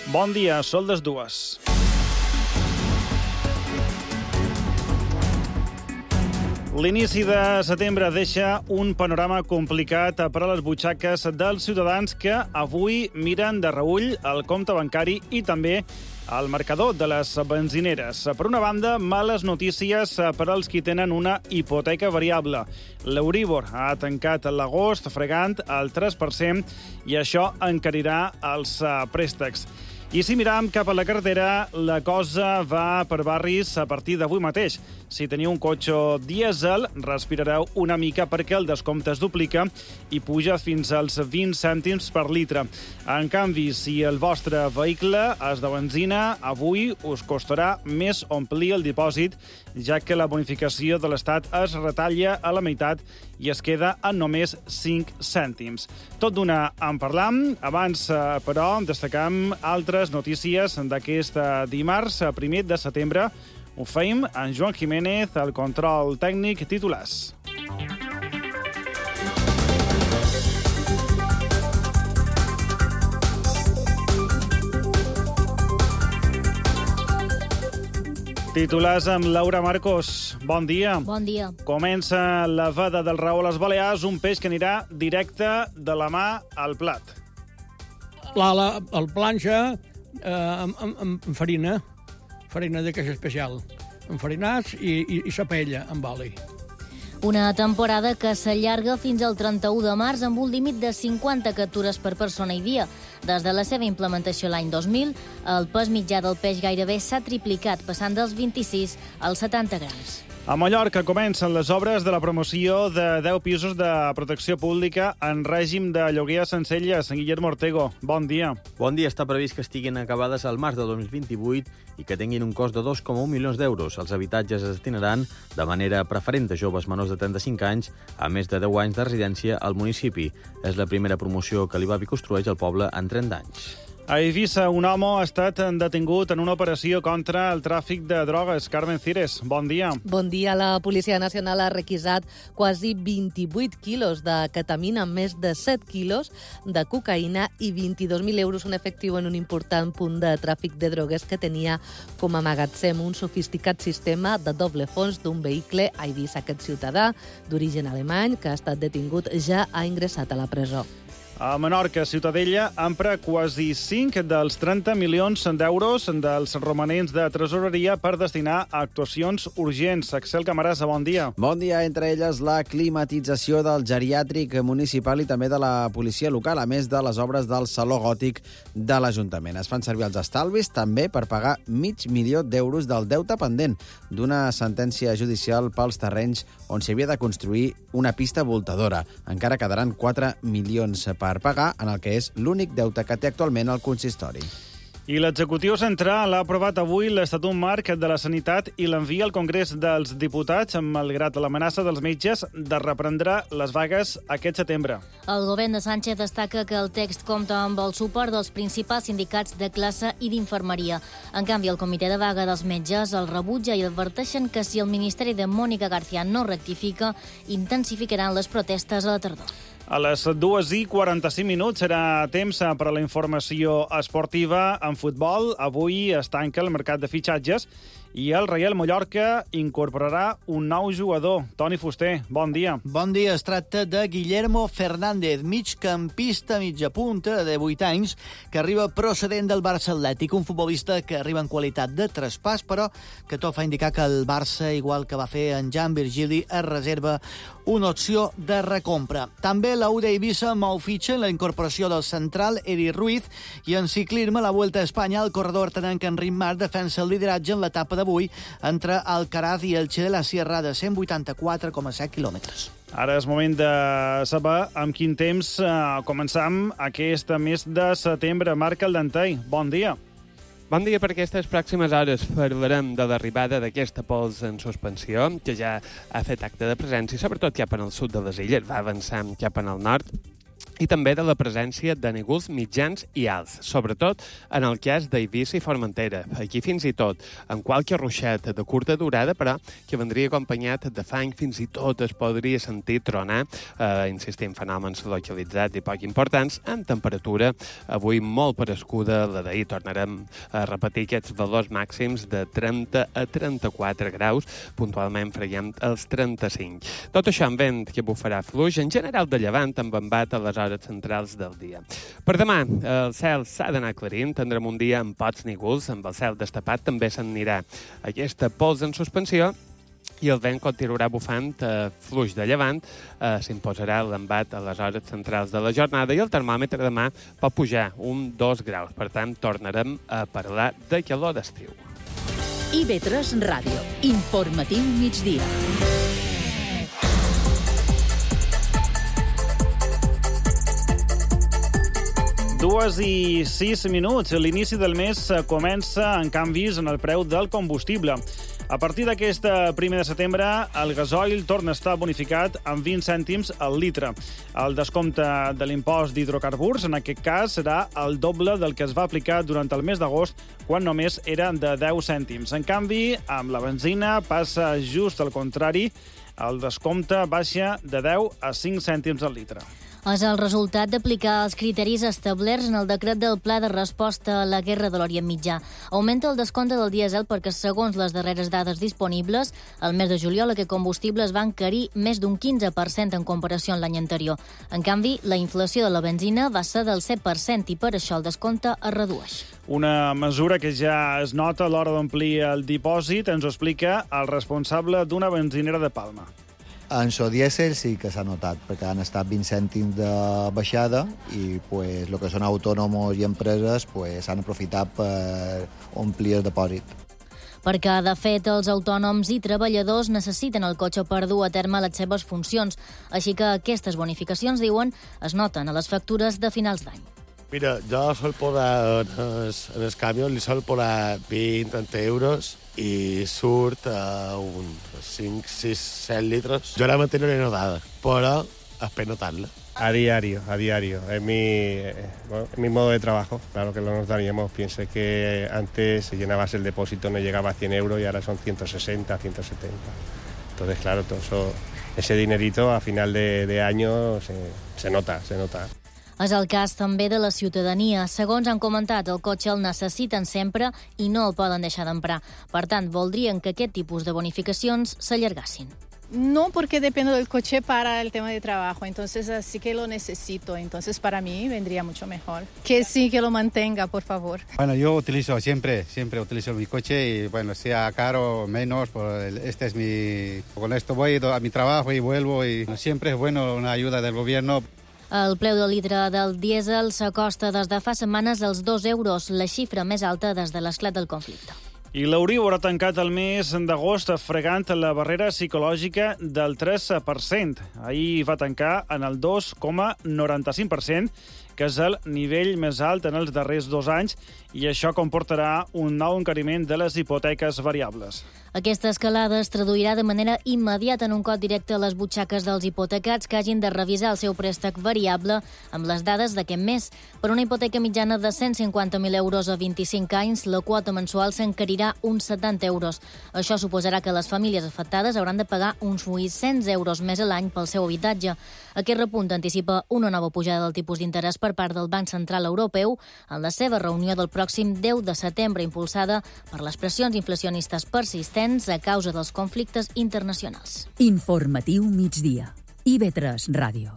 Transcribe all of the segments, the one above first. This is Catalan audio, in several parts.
Bon dia, són les 2. L'inici de setembre deixa un panorama complicat per a les butxaques dels ciutadans que avui miren de reüll el compte bancari i també al marcador de les benzineres. Per una banda, males notícies per als qui tenen una hipoteca variable. L'Euríbor ha tancat l'agost fregant el 3% i això encarirà els préstecs. I si miram cap a la carretera, la cosa va per barris a partir d'avui mateix. Si teniu un cotxe dièsel, respirareu una mica perquè el descompte es duplica i puja fins als 20 cèntims per litre. En canvi, si el vostre vehicle és de benzina, avui us costarà més omplir el dipòsit, ja que la bonificació de l'Estat es retalla a la meitat i es queda en només 5 cèntims. Tot d'una en parlam. Abans, però, destacam altres notícies d'aquest dimarts, 1 de setembre. Ho feim en Joan Jiménez, el control tècnic, titulars. Titulars amb Laura Marcos. Bon dia. Bon dia. Comença la veda del raó a les Balears, un peix que anirà directe de la mà al plat. El planxa amb farina de queixa especial, enfarinats i la paella amb oli. Una temporada que s'allarga fins al 31 de març amb un límit de 50 captures per persona i dia. Des de la seva implementació l'any 2000, el pes mitjà del peix gairebé s'ha triplicat, passant dels 26 als 70 grams. A Mallorca comencen les obres de la promoció de 10 pisos de protecció pública en règim de lloguer a Sencelles. Guillermo Ortego, bon dia. Bon dia. Està previst que estiguin acabades al març de 2028 i que tinguin un cost de 2,1 milions d'euros. Els habitatges es destinaran de manera preferent a joves menors de 35 anys a més de 10 anys de residència al municipi. És la primera promoció que l'Ibavi construeix al poble en 30 anys. A Eivissa, un home ha estat detingut en una operació contra el tràfic de drogues. Carmen Cires, bon dia. Bon dia. La Policia Nacional ha requisat quasi 28 quilos de ketamina, més de 7 quilos de cocaïna i 22.000 euros en efectiu en un important punt de tràfic de drogues que tenia com a magatzem un sofisticat sistema de doble fons d'un vehicle a Eivissa. Aquest ciutadà d'origen alemany, que ha estat detingut, ja ha ingressat a la presó. A Menorca, Ciutadella empra quasi 5 dels 30 milions d'euros dels romanents de tresoreria per destinar a actuacions urgents. Axel Camarasa, bon dia. Bon dia. Entre elles, la climatització del geriàtric municipal i també de la policia local, a més de les obres del Saló Gòtic de l'Ajuntament. Es fan servir els estalvis també per pagar $500.000 del deute pendent d'una sentència judicial pels terrenys on s'havia de construir una pista voltadora. Encara quedaran 4 milions per pagar, en el que és l'únic deute que té actualment el consistori. I l'executiu central ha aprovat avui l'Estatut Marc de la Sanitat i l'envia al Congrés dels Diputats, malgrat l'amenaça dels metges de reprendre les vagues aquest setembre. El govern de Sánchez destaca que el text compta amb el suport dels principals sindicats de classe i d'infermeria. En canvi, el comitè de vaga dels metges el rebutja i adverteixen que si el ministeri de Mónica García no rectifica, intensificaran les protestes a la tardor. A les 2:45 serà temps per a la informació esportiva en futbol. Avui es tanca el mercat de fitxatges i el Reial Mallorca incorporarà un nou jugador. Toni Fuster, bon dia. Bon dia. Es tracta de Guillermo Fernández, migcampista mitja punta de 8 anys, que arriba procedent del Barça Atlètic, un futbolista que arriba en qualitat de traspàs, però que tot fa indicar que el Barça, igual que va fer en Jan Virgili, es reserva una opció de recompra. També la UD Eivissa mou fitxa en la incorporació del central Eri Ruiz, i en ciclisme, la Vuelta a Espanya, el corredor artanenc Enric Mas defensa el lideratge en l'etapa d'avui entre Alcaraz i Elche de la Sierra de 184,7 quilòmetres. Ara és moment de saber amb quin temps començam aquest mes de setembre. Marc Caldentei, bon dia. Bon dia. Per aquestes pròximes hores parlarem de l'arribada d'aquesta pols en suspensió, que ja ha fet acte de presència, sobretot cap en el sud de les illes, va avançant cap en el nord, i també de la presència de nígols mitjans i alts, sobretot en el cas d'Eivissa i Formentera. Aquí fins i tot en qualque ruixat de curta durada, però que vendria acompanyat de fang, fins i tot es podria sentir tronar, insistim, fenòmens localitzats i poc importants, amb temperatura avui molt parescuda a la d'ahir. Tornarem a repetir aquests valors màxims de 30 a 34 graus, puntualment freguem els 35. Tot això amb vent que bufarà fluix, en general de llevant, amb embat a les hores centrals del dia. Per demà, el cel s'ha d'anar aclarint, tindrem un dia amb pocs nígols, amb el cel destapat també s'anirà aquesta pols en suspensió i el vent continuarà bufant fluix de llevant, s'imposarà l'embat a les hores centrals de la jornada i el termòmetre demà pot pujar 1-2 graus. Per tant, tornarem a parlar de calor d'estiu. IB3 Ràdio. Informatiu migdia. 2:06. L'inici del mes comença amb canvis en el preu del combustible. A partir d'aquest 1 de setembre, el gasoil torna a estar bonificat amb 20 cèntims al litre. El descompte de l'impost d'hidrocarburs, en aquest cas, serà el doble del que es va aplicar durant el mes d'agost, quan només era de 10 cèntims. En canvi, amb la benzina passa just al contrari. El descompte baixa de 10 a 5 cèntims al litre. És el resultat d'aplicar els criteris establerts en el decret del Pla de Resposta a la Guerra de l'Orient Mitjà. Augmenta el descompte del dièsel perquè, segons les darreres dades disponibles, el mes de juliol aquest combustible es va encarir més d'un 15% en comparació amb l'any anterior. En canvi, la inflació de la benzina va ser del 7% i per això el descompte es redueix. Una mesura que ja es nota a l'hora d'omplir el dipòsit, ens ho explica el responsable d'una benzinera de Palma. En so dièsel sí que s'ha notat, perquè han estat 20 cèntims de baixada i pues, el que són autònoms i empreses pues, han aprofitat per omplir el dipòsit. Perquè, de fet, els autònoms i treballadors necessiten el cotxe per dur a terme les seves funcions. Així que aquestes bonificacions, diuen, es noten a les factures de finals d'any. Mira, jo sol posar en el camió, li sol posar 20-30 euros i surt a uns 5, 6, 7 litros. Yo la mantengo notado, pero espero notarla. A diario. Es mi modo de trabajo. Claro que lo notaríamos. Piense que antes se llenabas el depósito, no llegaba a 100 euros y ahora son 160, 170. Entonces, claro, todo eso, ese dinerito a final de año se nota. És el cas també de la ciutadania. Segons han comentat, el cotxe el necessiten sempre i no el poden deixar d'emprar. Per tant, voldrien que aquest tipus de bonificacions s'allargassin. No, porque dependo del coche para el tema de trabajo, entonces así que lo necesito, entonces para mí vendría mucho mejor. Que sí, que lo mantenga, por favor. Bueno, yo utilizo siempre utilizo mi coche y bueno, sea caro o menos, con esto voy a mi trabajo y vuelvo y siempre es bueno una ayuda del gobierno. El preu del litre del dièsel s'acosta des de fa setmanes als 2 euros, la xifra més alta des de l'esclat del conflicte. I l'Euribor ha tancat el mes d'agost fregant la barrera psicològica del 3%. Ahir va tancar en el 2,95%, que és el nivell més alt en els darrers 2 anys, i això comportarà un nou encariment de les hipoteques variables. Aquesta escalada es traduirà de manera immediata en un cop directe a les butxaques dels hipotecats que hagin de revisar el seu préstec variable amb les dades d'aquest mes. Per una hipoteca mitjana de 150.000 euros a 25 anys, la quota mensual s'encarirà uns 70 euros. Això suposarà que les famílies afectades hauran de pagar uns 800 euros més a l'any pel seu habitatge. Aquest repunt anticipa una nova pujada del tipus d'interès per part del Banc Central Europeu en la seva reunió del pròxim 10 de setembre, impulsada per les pressions inflacionistes persistents a causa dels conflictes internacionals. Informatiu migdia. IB3 Ràdio.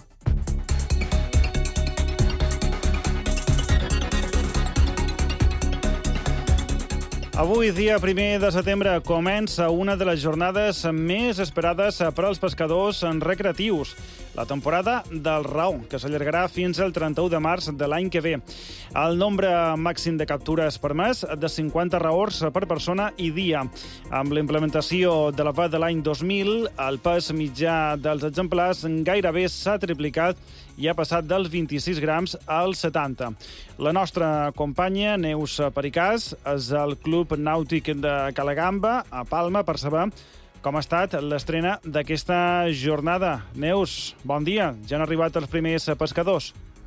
Avui, dia 1 de setembre, comença una de les jornades més esperades per als pescadors recreatius, la temporada del raó, que s'allargarà fins al 31 de març de l'any que ve. El nombre màxim de captures permès de 50 raors per persona i dia. Amb la implementació de la VAT de l'any 2000, el pes mitjà dels exemplars gairebé s'ha triplicat i ha passat dels 26 grams als 70. La nostra companya, Neus Pericàs, és al Club Nàutic de Calagamba, a Palma, per saber com ha estat l'estrena d'aquesta jornada. Neus, bon dia. Ja han arribat els primers pescadors.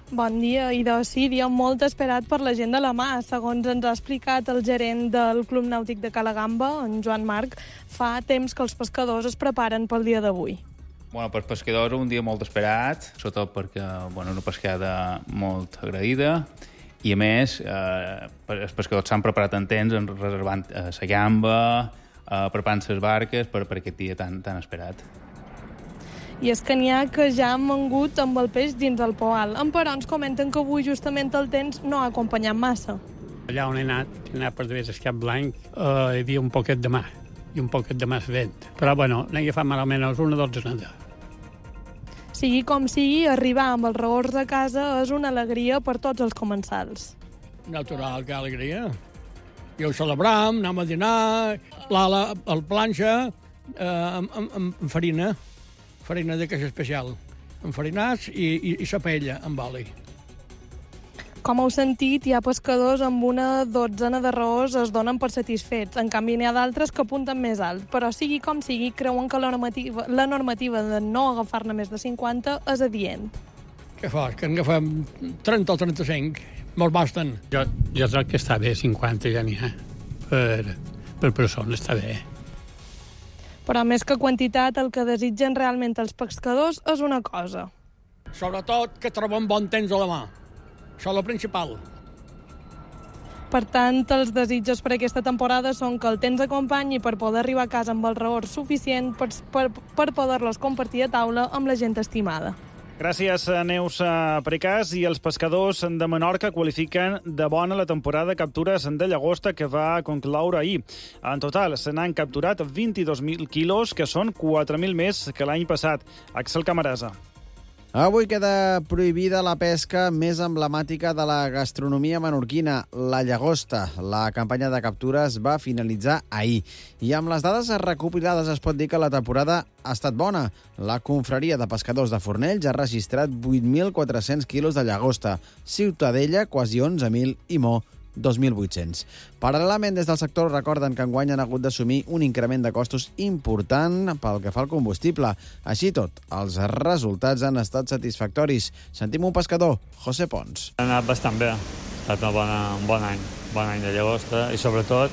Bon dia, i sí, dia molt esperat per la gent de la mà. Segons ens ha explicat el gerent del Club Nàutic de Calagamba, en Joan Marc, fa temps que els pescadors es preparen pel dia d'avui. Bueno, per pescadors un dia molt esperat, sobretot perquè una pescada molt agradida, i a més els pescadors s'han preparat en temps, reservant la gamba, preparant les barques per aquest dia tan esperat. I és que n'hi ha que ja han vengut amb el peix dins el poal. Però ens comenten que avui justament el temps no ha acompanyat massa. Allà on he anat per través del Cap Blanc, hi havia un poquet de mar i un poquet de més vent. Però, n'hi agafat malament una dotzena. Sigui com sigui, arribar amb els reors a casa és una alegria per tots els comensals. Natural, que alegria. I ho celebrem, anem a dinar, el planxa, amb farina de queixa especial, enfarinats i la paella amb oli. Com heu sentit, hi ha pescadors amb una dotzena de raors es donen per satisfets. En canvi, n'hi ha d'altres que apunten més alt. Però sigui com sigui, creuen que la normativa de no agafar-ne més de 50 és adient. Què fas? Que en agafem 30 o 35? Molt basten. Jo crec que està bé, 50 ja n'hi ha. Per persona està bé. Però més que quantitat, el que desitgen realment els pescadors és una cosa. Sobretot que trobem bon temps a la mà. Això és el principal. Per tant, els desitjos per aquesta temporada són que el temps acompanyi per poder arribar a casa amb el reor suficient per poder-los compartir a taula amb la gent estimada. Gràcies, Neus Precàs. I els pescadors de Menorca qualifiquen de bona la temporada de captures de llagosta que va concloure ahir. En total, se n'han capturat 22.000 quilos, que són 4.000 més que l'any passat. Axel Camarasa. Avui queda prohibida la pesca més emblemàtica de la gastronomia menorquina, la llagosta. La campanya de captures va finalitzar ahir. I amb les dades recopilades es pot dir que la temporada ha estat bona. La confraria de pescadors de Fornells ha registrat 8.400 quilos de llagosta, Ciutadella quasi 11.000 i Mo 2.800. Paral·lelament, des del sector recorden que enguany han hagut d'assumir un increment de costos important pel que fa al combustible. Així tot, els resultats han estat satisfactoris. Sentim un pescador, José Pons. Ha anat bastant bé. Ha estat un bon any de llagosta i, sobretot,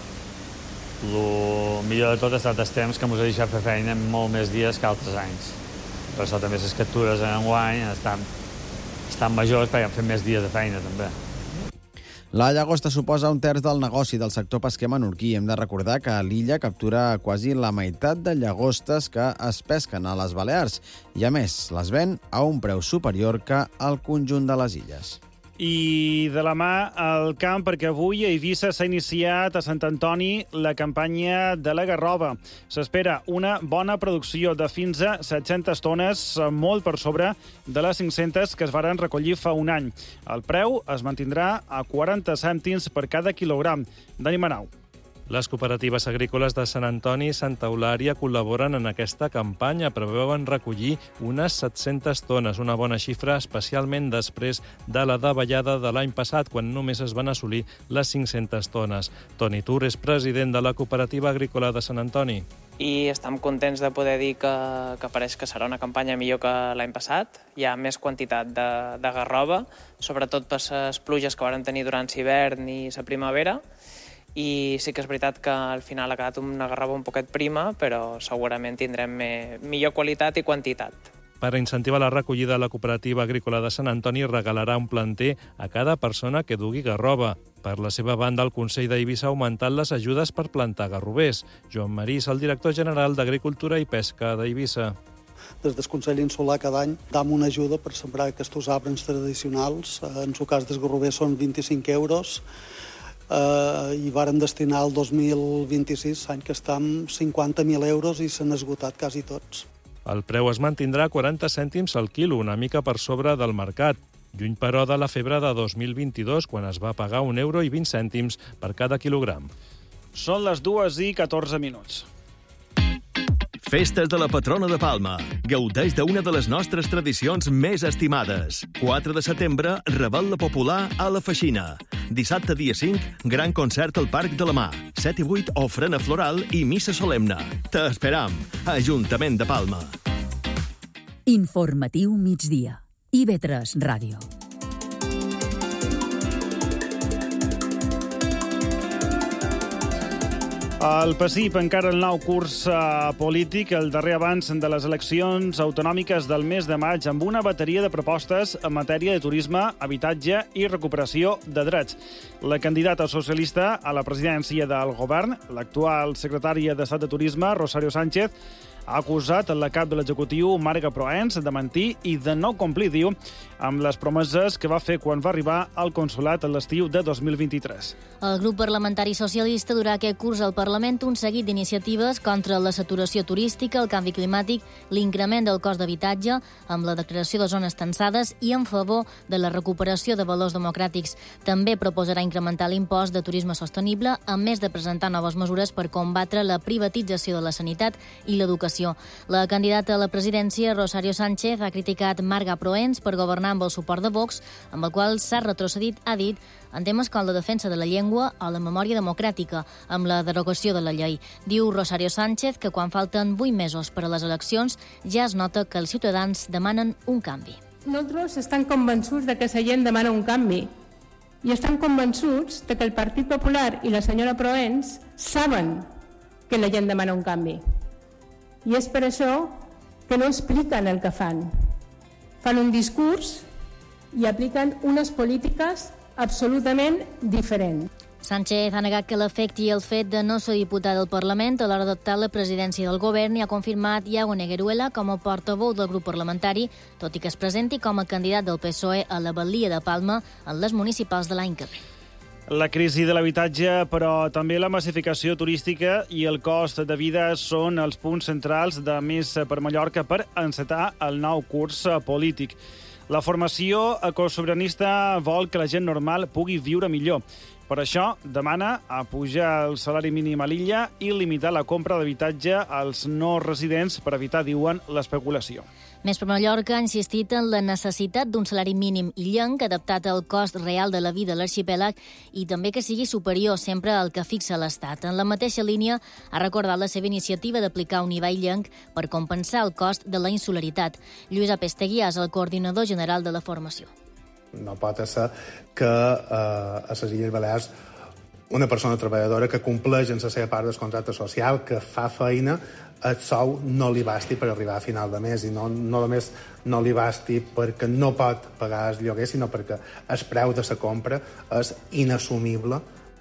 el millor de tot ha estat el temps que ens ha deixat fer feina en molt més dies que altres anys. Per això també les captures enguany estan majors perquè han fet més dies de feina, també. La llagosta suposa un terç del negoci del sector pesquer menorquí. Hem de recordar que l'illa captura quasi la meitat de llagostes que es pesquen a les Balears i, a més, les ven a un preu superior que al conjunt de les illes. I de la mà al camp, perquè avui a Eivissa s'ha iniciat a Sant Antoni la campanya de la garrova. S'espera una bona producció de fins a 700 tones, molt per sobre de les 500 que es varen recollir fa un any. El preu es mantindrà a 40 cèntims per cada quilogram. Dani Manau. Les cooperatives agrícoles de Sant Antoni i Santa Eulària col·laboren en aquesta campanya. Preveuen recollir unes 700 tones, una bona xifra, especialment després de la davallada de l'any passat, quan només es van assolir les 500 tones. Toni Tur és president de la cooperativa agrícola de Sant Antoni. I estem contents de poder dir que pareix que serà una campanya millor que l'any passat. Hi ha més quantitat de garrova, sobretot per les pluges que varen tenir durant l'hivern i la primavera. I sí que és veritat que al final ha quedat una garrova un poquet prima, però segurament tindrem millor qualitat i quantitat. Per incentivar la recollida, la cooperativa agrícola de Sant Antoni regalarà un planter a cada persona que dugui garrova. Per la seva banda, el Consell d'Eivissa ha augmentat les ajudes per plantar garrovers. Joan Marís, el director general d'Agricultura i Pesca d'Eivissa. Des del Consell Insular cada any dam una ajuda per sembrar aquests arbres tradicionals. En el cas dels garrovers són 25 euros, i vàrem destinar el 2026, any que estem, 50.000 euros i s'han esgotat quasi tots. El preu es mantindrà a 40 cèntims al quilo, una mica per sobre del mercat. Lluny, però, de la febre de 2022, quan es va pagar €1,20 per cada quilogram. Són les 2:14. Festes de la patrona de Palma. Gaudeix d'una de les nostres tradicions més estimades. 4 de setembre, Revetlla Popular a la Feixina. Dissabte, dia 5, gran concert al Parc de la Mà. 7 i 8, ofrena floral i missa solemne. T'esperam. Ajuntament de Palma. Informatiu migdia. IB3 Ràdio. El PSIP encara el nou curs polític, el darrer abans de les eleccions autonòmiques del mes de maig, amb una bateria de propostes en matèria de turisme, habitatge i recuperació de drets. La candidata socialista a la presidència del govern, l'actual secretària d'Estat de Turisme, Rosario Sánchez, ha acusat la cap de l'executiu, Marga Proens, de mentir i de no complir, diu, amb les promeses que va fer quan va arribar al consolat a l'estiu de 2023. El grup parlamentari socialista durà aquest curs al Parlament un seguit d'iniciatives contra la saturació turística, el canvi climàtic, l'increment del cost d'habitatge, amb la declaració de zones tensades i en favor de la recuperació de valors democràtics. També proposarà incrementar l'impost de turisme sostenible, a més de presentar noves mesures per combatre la privatització de la sanitat i l'educació. La candidata a la presidència, Rosario Sánchez, ha criticat Marga Proens per governar amb el suport de Vox, amb el qual s'ha retrocedit, ha dit, en temes com la defensa de la llengua o la memòria democràtica, amb la derogació de la llei. Diu Rosario Sánchez que quan falten 8 mesos per a les eleccions ja es nota que els ciutadans demanen un canvi. Nosaltres estem convençuts de que la gent demana un canvi i estan convençuts de que el Partit Popular i la senyora Proens saben que la gent demana un canvi. I és per això que no expliquen el que fan. Fan un discurs i apliquen unes polítiques absolutament diferents. Sánchez ha negat que l'afecti el fet de no ser diputat del Parlament a l'hora d'adoptar la presidència del govern i ha confirmat Iago Negueruela com a portaveu del grup parlamentari, tot i que es presenti com a candidat del PSOE a la Batllia de Palma en les municipals de l'any que ve. La crisi de l'habitatge, però també la massificació turística i el cost de vida són els punts centrals de Més per Mallorca per encetar el nou curs polític. La formació ecosobiranista vol que la gent normal pugui viure millor. Per això demana apujar el salari mínim a l'illa i limitar la compra d'habitatge als no residents per evitar, diuen, l'especulació. Més per Mallorca ha insistit en la necessitat d'un salari mínim illenc adaptat al cost real de la vida a l'arxipèlag i també que sigui superior sempre al que fixa l'Estat. En la mateixa línia ha recordat la seva iniciativa d'aplicar un IVA illenc per compensar el cost de la insularitat. Lluís Apesteguià és el coordinador general de la formació. No pot ser que a les Illes Balears una persona treballadora que compleix en la seva part del contracte social, que fa feina, el sou no li basti per arribar a final de mes i no només no li basti perquè no pot pagar el lloguer, sinó perquè el preu de la compra és inassumible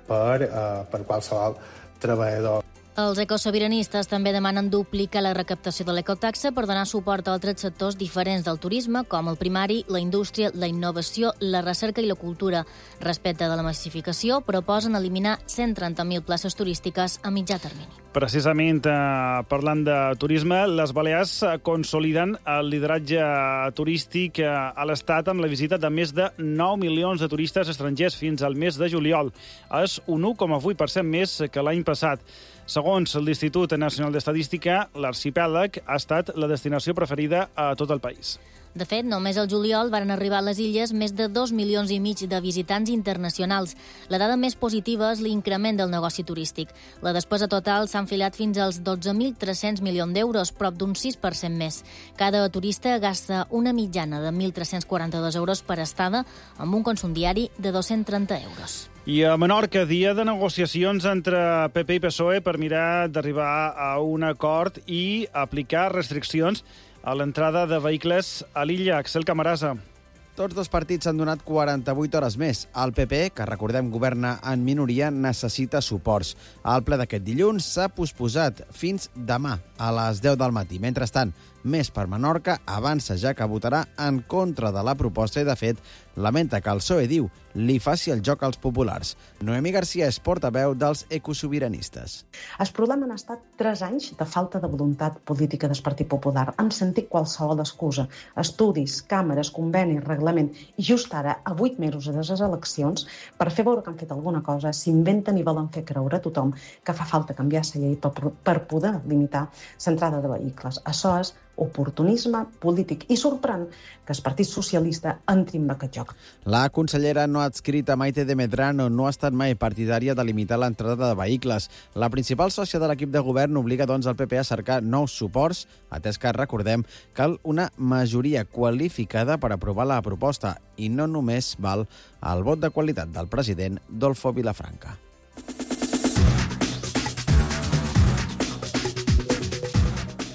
per qualsevol treballador. Els ecosobiranistes també demanen duplicar la recaptació de l'ecotaxa per donar suport a altres sectors diferents del turisme, com el primari, la indústria, la innovació, la recerca i la cultura. Respecte de la massificació, proposen eliminar 130.000 places turístiques a mitjà termini. Precisament, parlant de turisme, les Balears consoliden el lideratge turístic a l'Estat amb la visita de més de 9 milions de turistes estrangers fins al mes de juliol. És un 1,8% més que l'any passat. Segons l'Institut Nacional d'Estadística, l'arxipèlag ha estat la destinació preferida a tot el país. De fet, només al juliol van arribar a les illes més de 2,5 milions de visitants internacionals. La dada més positiva és l'increment del negoci turístic. La despesa total s'ha enfilat fins als 12.300 milions d'euros, prop d'un 6% més. Cada turista gasta una mitjana de 1.342 euros per estada, amb un consum diari de 230 euros. I a Menorca, dia de negociacions entre PP i PSOE per mirar d'arribar a un acord i aplicar restriccions a l'entrada de vehicles a l'illa. Axel Camarasa. Tots dos partits han donat 48 hores més. El PP, que recordem governa en minoria, necessita suports. El ple d'aquest dilluns s'ha posposat fins demà a les 10 del matí. Mentrestant, Més per Menorca avança ja que votarà en contra de la proposta i, de fet, lamenta que el PSOE, diu, li faci el joc als populars. Noemí Garcia és portaveu dels ecosobiranistes. El problema han estat 3 anys de falta de voluntat política del Partit Popular. Han sentit qualsevol excusa. Estudis, càmeres, convenis, reglament. I just ara, a 8 mesos de les eleccions, per fer veure que han fet alguna cosa, s'inventen i volen fer creure a tothom que fa falta canviar la llei per poder limitar l'entrada de vehicles. Això és oportunisme polític i sorprèn que el Partit Socialista entri en aquest joc. La consellera no adscrita Maite de Medrano no ha estat mai partidària de limitar l'entrada de vehicles. La principal sòcia de l'equip de govern obliga, doncs, el PP a cercar nous suports, atès que, recordem, cal una majoria qualificada per aprovar la proposta i no només val el vot de qualitat del president Dolfo Vilafranca.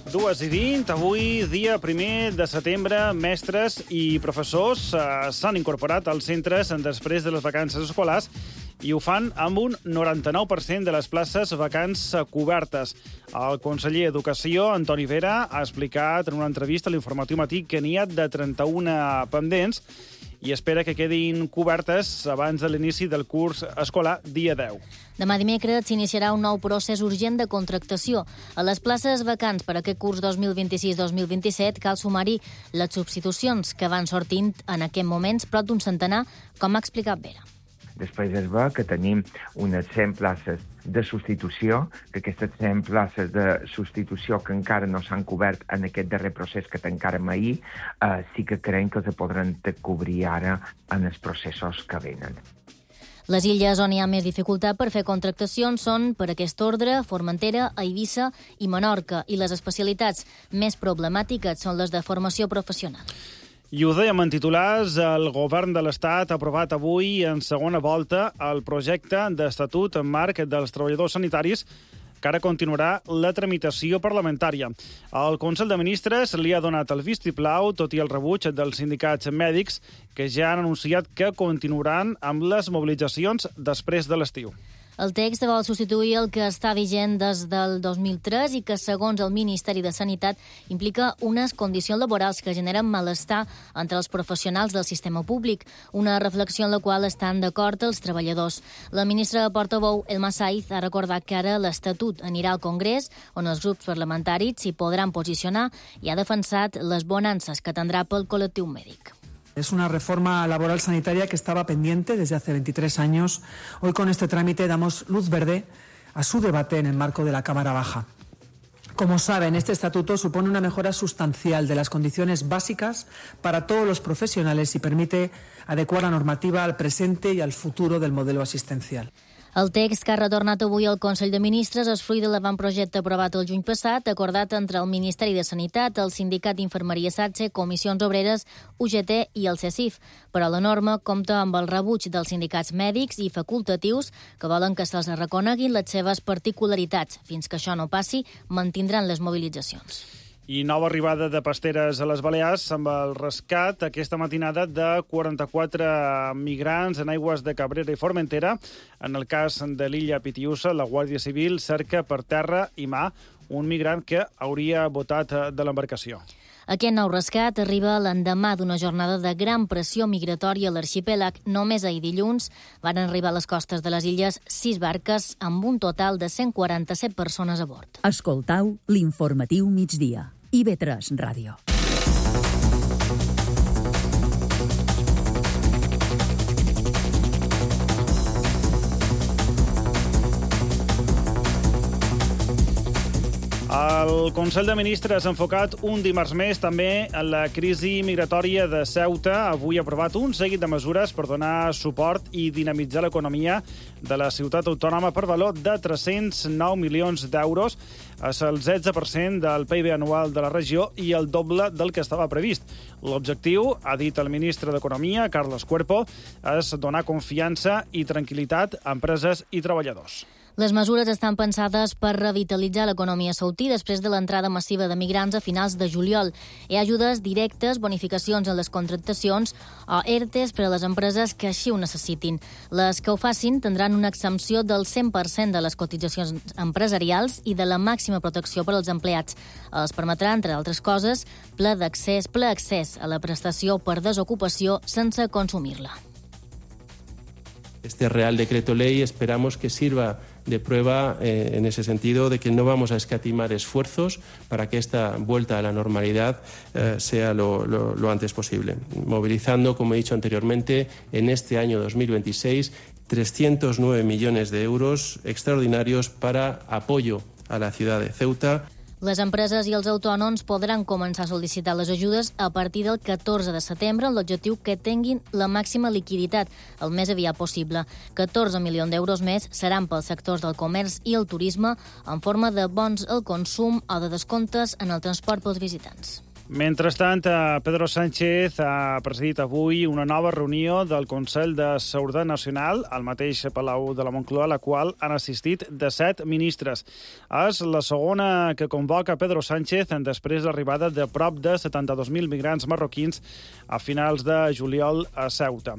2:20, avui, dia 1 de setembre, mestres i professors s'han incorporat als centres després de les vacances escolars i ho fan amb un 99% de les places vacants cobertes. El conseller d'Educació, Antoni Vera, ha explicat en una entrevista a l'Informatiu Matí que n'hi ha de 31 pendents i espera que quedin cobertes abans de l'inici del curs escolar dia 10. Demà dimecres s'iniciarà un nou procés urgent de contractació. A les places vacants per a aquest curs 2026-2027 cal sumar-hi les substitucions que van sortint en aquest moments prop d'un centenar, com ha explicat Vera. Després es ve que tenim unes 100 places de substitució, que aquestes 100 places de substitució que encara no s'han cobert en aquest darrer procés que tancàrem ahir, sí que creiem que els podran cobrir ara en els processos que venen. Les illes on hi ha més dificultat per fer contractacions són, per aquest ordre, Formentera, Eivissa i Menorca, i les especialitats més problemàtiques són les de formació professional. I ho dèiem en titulars, el govern de l'Estat ha aprovat avui en segona volta el projecte d'estatut en marc dels treballadors sanitaris que ara continuarà la tramitació parlamentària. El Consell de Ministres li ha donat el vistiplau, tot i el rebuig dels sindicats mèdics, que ja han anunciat que continuaran amb les mobilitzacions després de l'estiu. El text vol substituir el que està vigent des del 2003 i que, segons el Ministeri de Sanitat, implica unes condicions laborals que generen malestar entre els professionals del sistema públic, una reflexió en la qual estan d'acord els treballadors. La ministra portaveu, Elma Saiz, ha recordat que ara l'Estatut anirà al Congrés, on els grups parlamentaris s'hi podran posicionar, i ha defensat les bonances que tindrà pel col·lectiu mèdic. Es una reforma laboral sanitaria que estaba pendiente desde hace 23 años. Hoy con este trámite damos luz verde a su debate en el marco de la Cámara Baja. Como saben, este estatuto supone una mejora sustancial de las condiciones básicas para todos los profesionales y permite adecuar la normativa al presente y al futuro del modelo asistencial. El text que ha retornat avui al Consell de Ministres és fruit de l'avantprojecte aprovat el juny passat, acordat entre el Ministeri de Sanitat, el Sindicat d'Infermeria SATSE, Comissions Obreres, UGT i el CECIF. Però la norma compta amb el rebuig dels sindicats mèdics i facultatius que volen que se'ls reconeguin les seves particularitats. Fins que això no passi, mantindran les mobilitzacions. I nova arribada de pasteres a les Balears amb el rescat aquesta matinada de 44 migrants en aigües de Cabrera i Formentera. En el cas de l'illa Pitiusa, la Guàrdia Civil cerca per terra i mar un migrant que hauria botat de l'embarcació. Aquest nou rescat arriba l'endemà d'una jornada de gran pressió migratòria a l'arxipèlag. Només ahir dilluns van arribar a les costes de les illes 6 barques amb un total de 147 persones a bord. Escoltau l'Informatiu Migdia. IB3 Ràdio. El Consell de Ministres ha enfocat un dimarts més també en la crisi migratòria de Ceuta. Avui ha aprovat un seguit de mesures per donar suport i dinamitzar l'economia de la ciutat autònoma per valor de 309 milions d'euros. És el 16% del PIB anual de la regió i el doble del que estava previst. L'objectiu, ha dit el ministre d'Economia, Carlos Cuerpo, és donar confiança i tranquil·litat a empreses i treballadors. Les mesures estan pensades per revitalitzar l'economia sautí després de l'entrada massiva de migrants a finals de juliol. Hi ha ajudes directes, bonificacions en les contractacions o ERTEs per a les empreses que així ho necessitin. Les que ho facin tindran una exempció del 100% de les cotitzacions empresarials i de la màxima protecció per als empleats. Els permetrà, entre altres coses, ple accés a la prestació per desocupació sense consumir-la. Este Real Decreto Ley esperamos que sirva de prueba en ese sentido de que no vamos a escatimar esfuerzos para que esta vuelta a la normalidad sea lo antes posible. Movilizando, como he dicho anteriormente, en este año 2026 309 millones de euros extraordinarios para apoyo a la ciudad de Ceuta. Les empreses i els autònoms podran començar a sol·licitar les ajudes a partir del 14 de setembre amb l'objectiu que tinguin la màxima liquiditat el més aviat possible. 14 milions d'euros més seran pels sectors del comerç i el turisme en forma de bons al consum o de descomptes en el transport pels visitants. Mentrestant, Pedro Sánchez ha presidit avui una nova reunió del Consell de Seguretat Nacional al mateix Palau de la Moncloa, a la qual han assistit 17 ministres. És la segona que convoca Pedro Sánchez després de l'arribada de prop de 72.000 migrants marroquins a finals de juliol a Ceuta.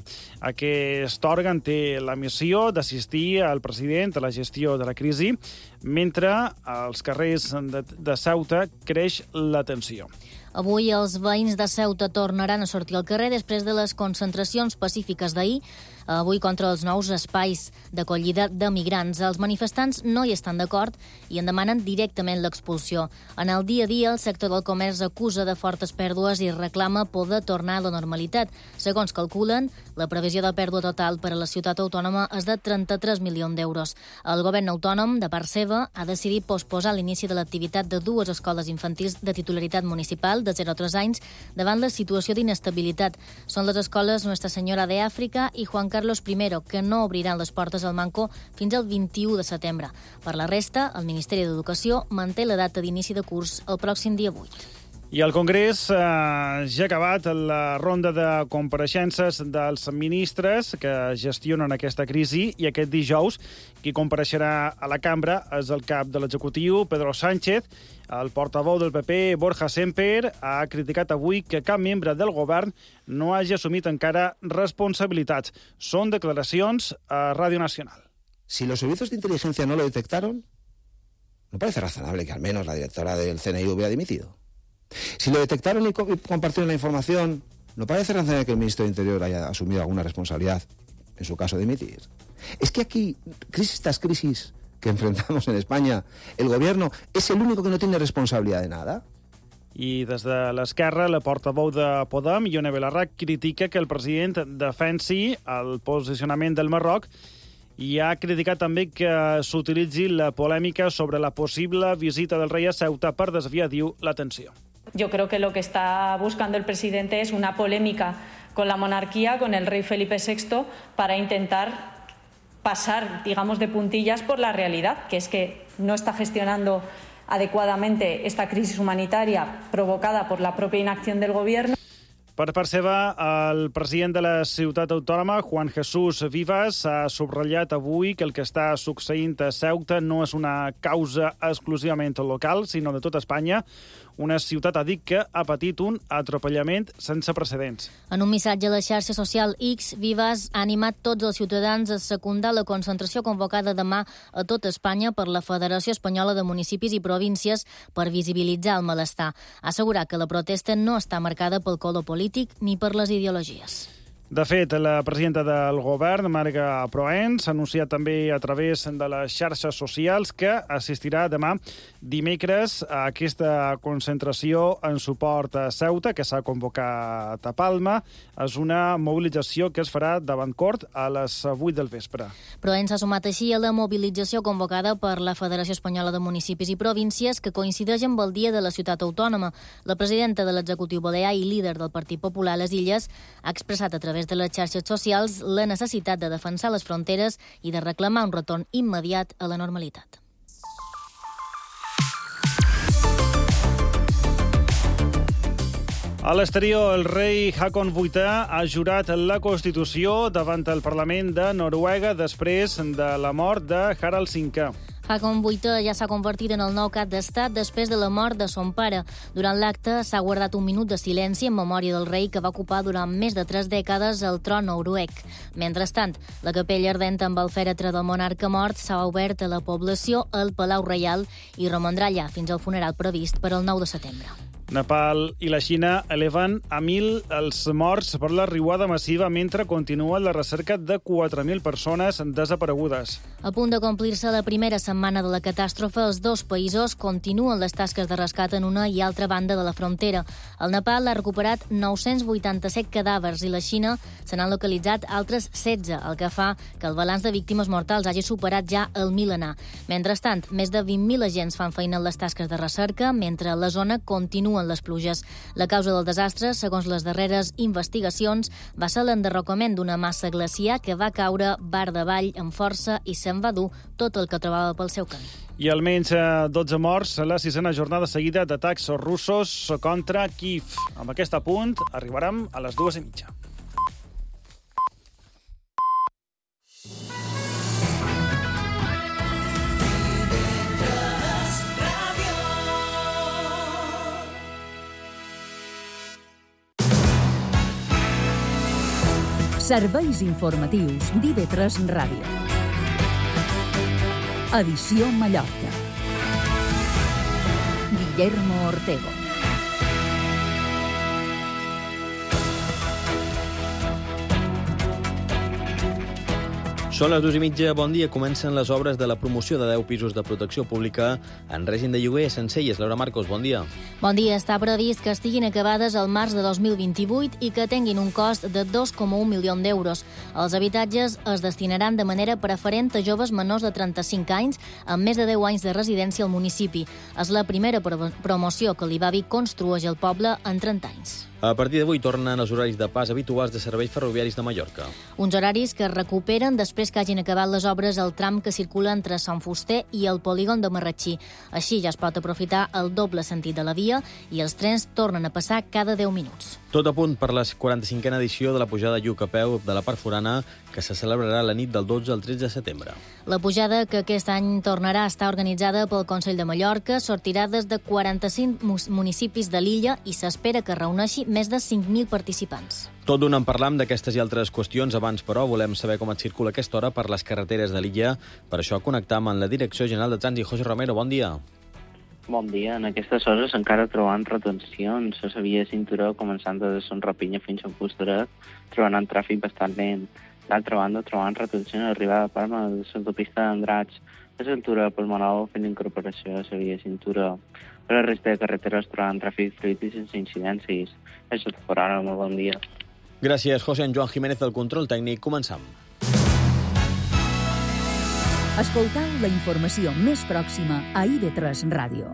Aquest òrgan té la missió d'assistir al president a la gestió de la crisi, mentre als carrers de Ceuta creix la tensió. Avui els veïns de Ceuta tornaran a sortir al carrer després de les concentracions pacífiques d'ahir, avui contra els nous espais d'acollida de migrants. Els manifestants no hi estan d'acord i en demanen directament l'expulsió. En el dia a dia, el sector del comerç acusa de fortes pèrdues i reclama poder tornar a la normalitat. Segons calculen, la previsió de pèrdua total per a la ciutat autònoma és de 33 milions d'euros. El govern autònom, de part seva, ha decidit posposar l'inici de l'activitat de 2 escoles infantils de titularitat municipal de 0 a 3 anys davant la situació d'inestabilitat. Són les escoles Nuestra Senyora de Àfrica i Juan Carlos I, que no obriran les portes al Manco fins al 21 de setembre. Per la resta, el Ministeri d'Educació manté la data d'inici de curs el pròxim dia 8. I el Congrés ja ha acabat la ronda de compareixences dels ministres que gestionen aquesta crisi i aquest dijous qui compareixerà a la cambra és el cap de l'executiu, Pedro Sánchez. El portaveu del PP, Borja Semper, ha criticat avui que cap membre del govern no hagi assumit encara responsabilitats. Són declaracions a Ràdio Nacional. Si los servicios de inteligencia no lo detectaron, ¿no parece razonable que al menos la directora del CNI hubiera dimitido? Si lo detectaron y compartieron la información, ¿no parece razonable que el ministro de Interior haya asumido alguna responsabilidad, en su caso dimitir? Es que aquí, estas crisis que enfrentamos en España, el gobierno es el único que no tiene responsabilidad de nada. I des de l'esquerra, la portaveu de Podem, Ione Belarra, critica que el president defensi el posicionament del Marroc i ha criticat també que s'utilitzi la polèmica sobre la possible visita del rei a Ceuta per desviar, diu, l'atenció. Yo creo que lo que está buscando el presidente es una polémica con la monarquía, con el rey Felipe VI, para intentar pasar, digamos, de puntillas por la realidad, que es que no está gestionando adecuadamente esta crisis humanitaria provocada por la propia inacción del gobierno. Per part seva, el president de la ciutat autònoma, Juan Jesús Vivas, ha subratllat avui que el que està succeint a Ceuta no és una causa exclusivament local, sinó de tota Espanya. Una ciutat, ha dit, que ha patit un atropellament sense precedents. En un missatge a la xarxa social X, Vivas ha animat tots els ciutadans a secundar la concentració convocada demà a tota Espanya per la Federació Espanyola de Municipis i Províncies per visibilitzar el malestar. Ha assegurat que la protesta no està marcada pel color polític ni per les ideologies. De fet, la presidenta del govern, Marga Proens, ha anunciat també a través de les xarxes socials que assistirà demà dimecres a aquesta concentració en suport a Ceuta, que s'ha convocat a Palma. És una mobilització que es farà davant cort a les 8 del vespre. Proens s'ha sumat així a la mobilització convocada per la Federació Espanyola de Municipis i Províncies, que coincideix amb el Dia de la Ciutat Autònoma. La presidenta de l'executiu balear i líder del Partit Popular a les Illes ha expressat a través de les xarxes socials la necessitat de defensar les fronteres i de reclamar un retorn immediat a la normalitat. A l'exterior, el rei Håkon VIII ha jurat la Constitució davant el Parlament de Noruega després de la mort de Harald V. Håkon VIII ja s'ha convertit en el nou cap d'estat després de la mort de son pare. Durant l'acte s'ha guardat un minut de silenci en memòria del rei que va ocupar durant més de 3 dècades el tron noruec. Mentrestant, la capella ardent amb el fèretre del monarca mort s'ha obert a la població al Palau Reial i romandrà allà fins al funeral previst per al 9 de setembre. Nepal i la Xina eleven a 1.000 els morts per la riuada massiva mentre continua la recerca de 4.000 persones desaparegudes. A punt de complir-se la primera setmana de la catàstrofe, els dos països continuen les tasques de rescat en una i altra banda de la frontera. El Nepal ha recuperat 987 cadàvers i la Xina se n'han localitzat altres 16, el que fa que el balanç de víctimes mortals hagi superat ja el milenar. Mentrestant, més de 20.000 agents fan feina en les tasques de recerca, mentre la zona continua continuen les pluges. La causa del desastre, segons les darreres investigacions, va ser l'enderrocament d'una massa glaciar que va caure bar davall amb força i se'n va dur tot el que trobava pel seu camí. I almenys 12 morts a la 6ª jornada seguida d'atacs russos contra Kiev. Amb aquest apunt arribarem a les 2:30. Serveis informatius d'IV3 Ràdio. Edició Mallorca. Guillermo Ortego. Són les 2:30, bon dia. Comencen les obres de la promoció de 10 pisos de protecció pública en règim de lloguer a Sencelles. Laura Marcos, bon dia. Bon dia. Està previst que estiguin acabades al març de 2028 i que tinguin un cost de 2,1 milions d'euros. Els habitatges es destinaran de manera preferent a joves menors de 35 anys amb més de 10 anys de residència al municipi. És la primera promoció que l'IBABI construeix al poble en 30 anys. A partir d'avui tornen els horaris de pas habituals de serveis ferroviaris de Mallorca. Uns horaris que es recuperen després que hagin acabat les obres al tram que circula entre Sant Fuster i el polígon de Marratxí. Així ja es pot aprofitar el doble sentit de la via i els trens tornen a passar cada 10 minuts. Tot a punt per la 45a edició de la pujada Lluc a peu de la Part Forana, que se celebrarà la nit del 12 al 13 de setembre. La pujada, que aquest any tornarà a estar organitzada pel Consell de Mallorca, sortirà des de 45 municipis de l'illa i s'espera que reuneixi més de 5.000 participants. Tot d'un en parlam d'aquestes i altres qüestions. Abans, però, volem saber com et circula aquesta hora per les carreteres de l'illa. Per això connectam amb la Direcció General de Trànsit. José Romero, bon dia. Bon dia. En aquestes hores encara trobant retencions. A la via de cinturó, començant de Son Rapinya fins a Fusteret, trobant un tràfic bastant lent. D'altra banda, trobant retencions a l'arribada de Palma de l'autopista d'Andrats, a l'altura del Polmanol fent incorporació a la via de cinturó. Per la resta de carreteres trobant tràfic fluid i sense incidències. Això és tot per ara. Molt bon dia. Gràcies, José. En Joan Jiménez del control tècnic. Començam. Escoltau la informació més pròxima a IV3 Ràdio.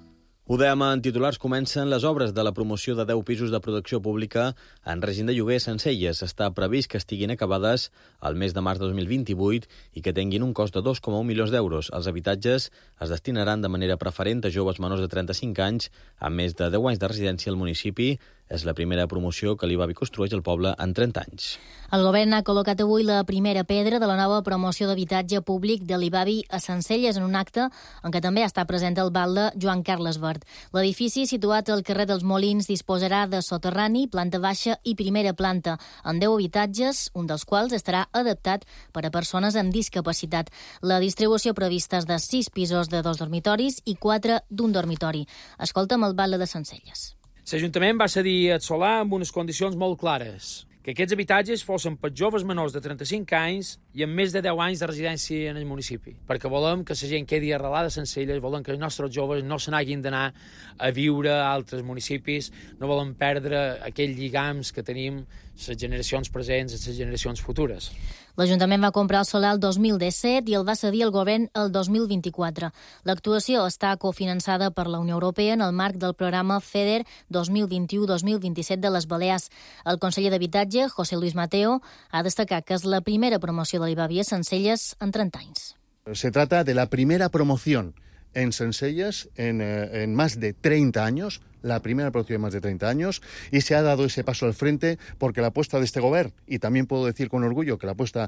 Ho dèiem en titulars, comencen les obres de la promoció de 10 pisos de protecció pública en règim de lloguer a Sencelles. Està previst que estiguin acabades al mes de març de 2028 i que tinguin un cost de 2,1 milions d'euros. Els habitatges es destinaran de manera preferent a joves menors de 35 anys amb més de 10 anys de residència al municipi. És la primera promoció que l'IBABI construeix al poble en 30 anys. El govern ha col·locat avui la primera pedra de la nova promoció d'habitatge públic de l'IBABI a Sencelles en un acte en què també està present el batlle Joan Carles Verd. L'edifici, situat al carrer dels Molins, disposarà de soterrani, planta baixa i primera planta, amb 10 habitatges, un dels quals estarà adaptat per a persones amb discapacitat. La distribució prevista és de 6 pisos de 2 dormitoris i 4 d'un dormitori. Escolta'm el batlle de Sencelles. L'Ajuntament va cedir el solar amb unes condicions molt clares, que aquests habitatges fossin per joves menors de 35 anys i amb més de 10 anys de residència en el municipi, perquè volem que la gent quedi arrelada a Sencelles, volem que els nostres joves no se n'hagin d'anar a viure a altres municipis, no volem perdre aquells lligams que tenim les generacions presents i les generacions futures. L'Ajuntament va comprar el solar el 2017 i el va cedir al govern el 2024. L'actuació està cofinançada per la Unió Europea en el marc del programa FEDER 2021-2027 de les Balears. El conseller d'Habitatge, José Luis Mateo, ha destacat que és la primera promoció de l'IBABI a Sencelles en 30 anys. Se trata de la primera promoción en Sencelles en más de 30 años, la primera promoción en más de 30 años, y se ha dado ese paso al frente porque la apuesta de este gobierno, y también puedo decir con orgullo que la apuesta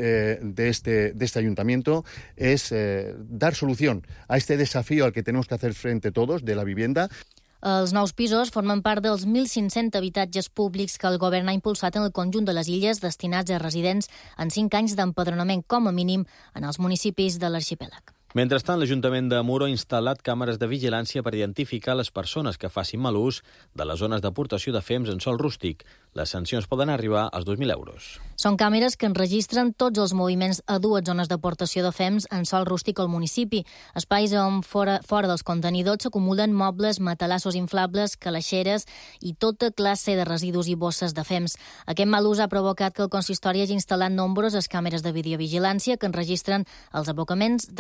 de este ayuntamiento es dar solución a este desafío al que tenemos que hacer frente todos de la vivienda. Els nous pisos formen part dels 1.500 habitatges públics que el govern ha impulsat en el conjunt de les illes destinats a residents en 5 anys d'empadronament com a mínim en els municipis de l'arxipèlag. Mentrestant, l'Ajuntament de Muro ha instal·lat càmeres de vigilància per identificar les persones que facin mal ús de les zones d'aportació de fems en sòl rústic. Les sancions poden arribar als 2.000 euros. Són càmeres que enregistren tots els moviments a 2 zones d'aportació de fems en sòl rústic al municipi, espais on fora dels contenidors s'acumulen mobles, matalassos inflables, calaixeres i tota classe de residus i bosses de fems. Aquest mal ús ha provocat que el consistori hagi instal·lat nombroses càmeres de videovigilància que enregistren els abocaments dels usuaris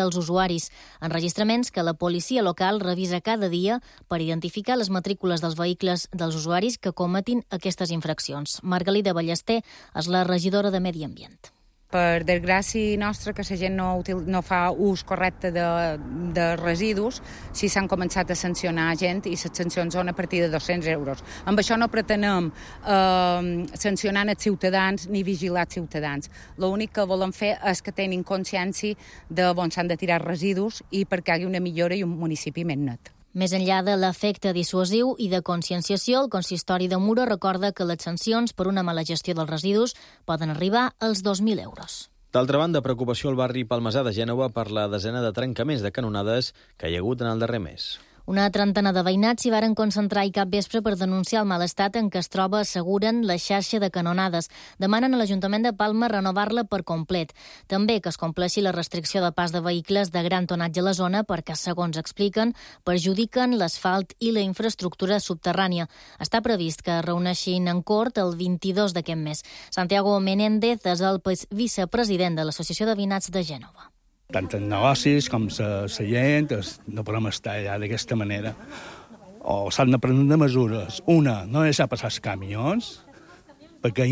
usuaris. Enregistraments que la policia local revisa cada dia per identificar les matrícules dels vehicles dels usuaris que cometin aquestes infraccions. Margalida Ballester és la regidora de Medi Ambient. Per desgràcia nostra, que la gent no fa ús correcte de residus, si s'han començat a sancionar gent i les sancions són a partir de 200 euros. Amb això no pretenem sancionar els ciutadans ni vigilar els ciutadans. L'únic que volem fer és que tinguin consciència de on s'han de tirar residus i perquè hi hagi una millora i un municipi més net. Més enllà de l'efecte dissuasiu i de conscienciació, el consistori de Muro recorda que les sancions per una mala gestió dels residus poden arribar als 2.000 euros. D'altra banda, preocupació al barri Palmesà de Gènova per la desena de trencaments de canonades que hi ha hagut en el darrer mes. Una trentena de veïnats s'hi varen concentrar i cap vespre per denunciar el mal estat en què es troba, asseguren, la xarxa de canonades. Demanen a l'Ajuntament de Palma renovar-la per complet. També que es compleixi la restricció de pas de vehicles de gran tonatge a la zona perquè, segons expliquen, perjudiquen l'asfalt i la infraestructura subterrània. Està previst que es reuneixin en cort el 22 d'aquest mes. Santiago Menéndez és el vicepresident de l'Associació de Veïnats de Gènova. Tant els negocis com la gent no podem estar allà d'aquesta manera. O s'han de prendre mesures. Una, no deixar passar els camions, perquè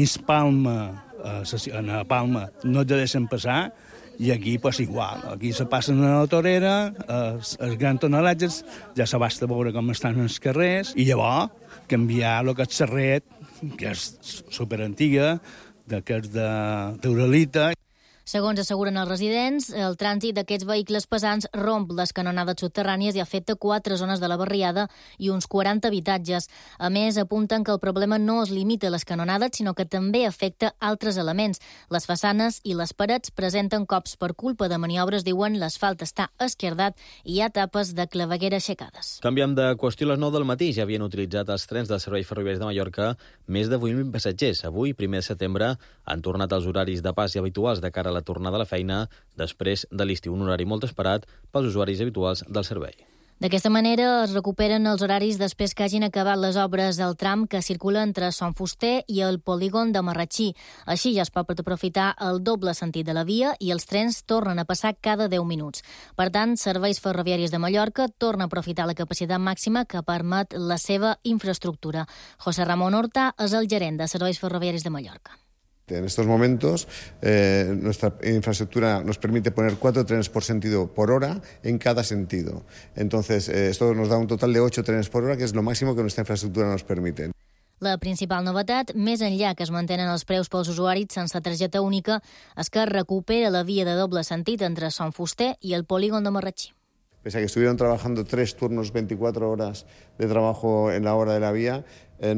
a Palma no es deixen passar, i aquí pues, igual. Aquí se passen a la torera, els grans tonelatges, ja se basta veure com estan els carrers, i llavors canviar el que és Serret, que és superantiga, que és d'Uralita. Segons asseguren els residents, el trànsit d'aquests vehicles pesants romp les canonades subterrànies i afecta 4 zones de la barriada i uns 40 habitatges. A més, apunten que el problema no es limita a les canonades, sinó que també afecta altres elements. Les façanes i les parets presenten cops per culpa de maniobres, diuen l'asfalt està esquerdat i hi ha tapes de claveguera aixecades. Canviem de qüestió a les 9 del matí. Ja havien utilitzat els trens del Servei Ferroviari de Mallorca més de 8.000 passatgers. Avui, 1 de setembre, han tornat als horaris de pas i habituals de cara a la tornada a la feina després de l'estiu, un horari molt esperat pels usuaris habituals del servei. D'aquesta manera es recuperen els horaris després que hagin acabat les obres del tram que circula entre Son Fuster i el polígon de Marratxí. Així ja es pot aprofitar el doble sentit de la via i els trens tornen a passar cada 10 minuts. Per tant, Serveis Ferroviaris de Mallorca torna a aprofitar la capacitat màxima que permet la seva infraestructura. José Ramón Horta és el gerent de Serveis Ferroviaris de Mallorca. En estos momentos, nuestra infraestructura nos permite poner 4 trenes por sentido por hora en cada sentido. Entonces, esto nos da un total de 8 trenes por hora, que es lo máximo que nuestra infraestructura nos permite. La principal novetat, més enllà que es mantenen els preus pels usuaris sense targeta única, és que recupera la via de doble sentit entre Son Fuster i el polígon de Marratxí. Pese a que estuvieron trabajando 3 turnos, 24 horas de trabajo en la hora de la vía, no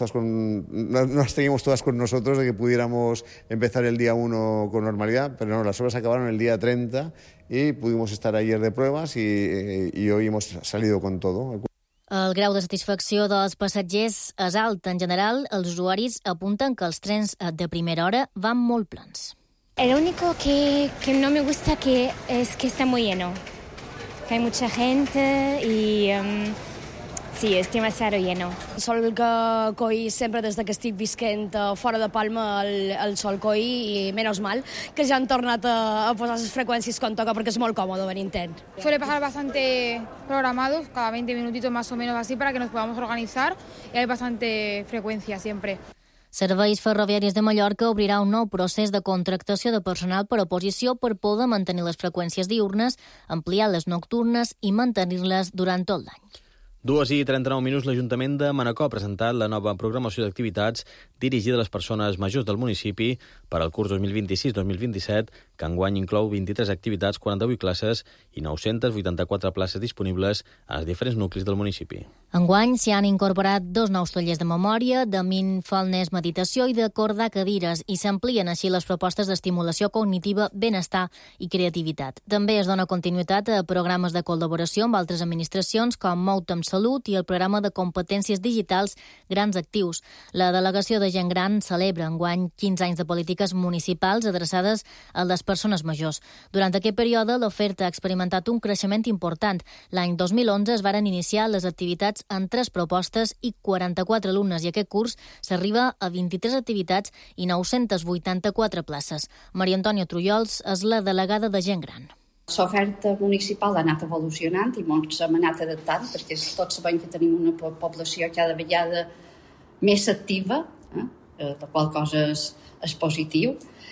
las teníamos todas con nosotros de que pudiéramos empezar el día 1 con normalidad, pero no, las obras acabaron el día 30 y pudimos estar ayer de pruebas y hoy hemos salido con todo. El grau de satisfacció dels passatgers és alt. En general, els usuaris apunten que els trens de primera hora van molt plens. Lo único que no me gusta es que está muy lleno, que hay mucha gente y... Sí, és demasiado lleno. Sol que coi sempre des que estic visquent fora de Palma el sol coi i menys mal que ja han tornat a posar les freqüències com toca perquè és molt còmode venir intent. Suele pasar bastante programados, cada 20 minutitos más o menos así para que nos podamos organizar y hay bastante frecuencia siempre. Serveis Ferroviaris de Mallorca obrirà un nou procés de contractació de personal per oposició per poder mantenir les freqüències diürnes, ampliar les nocturnes i mantenir-les durant tot l'any. 2:39, l'Ajuntament de Manacor ha presentat la nova programació d'activitats dirigida a les persones majors del municipi per al curs 2026-2027, que enguany inclou 23 activitats, 48 classes i 984 places disponibles als diferents nuclis del municipi. Enguany s'hi han incorporat 2 nous tallers de memòria, de mindfulness, meditació i de cordar cadires, i s'amplien així les propostes d'estimulació cognitiva, benestar i creativitat. També es dona continuïtat a programes de col·laboració amb altres administracions com Moutem Salut i el programa de competències digitals Grans Actius. La delegació de gent gran celebra enguany 15 anys de polítiques municipals adreçades a les persones majors. Durant aquest període, l'oferta ha experimentat un creixement important. L'any 2011 es varen iniciar les activitats en 3 propostes i 44 alumnes, i aquest curs s'arriba a 23 activitats i 984 places. Maria Antònia Trullols és la delegada de gent gran. L'oferta municipal ha anat evolucionant i ens hem anat adaptant, perquè tots sabem que tenim una població cada vegada més activa, la qual cosa és positiu,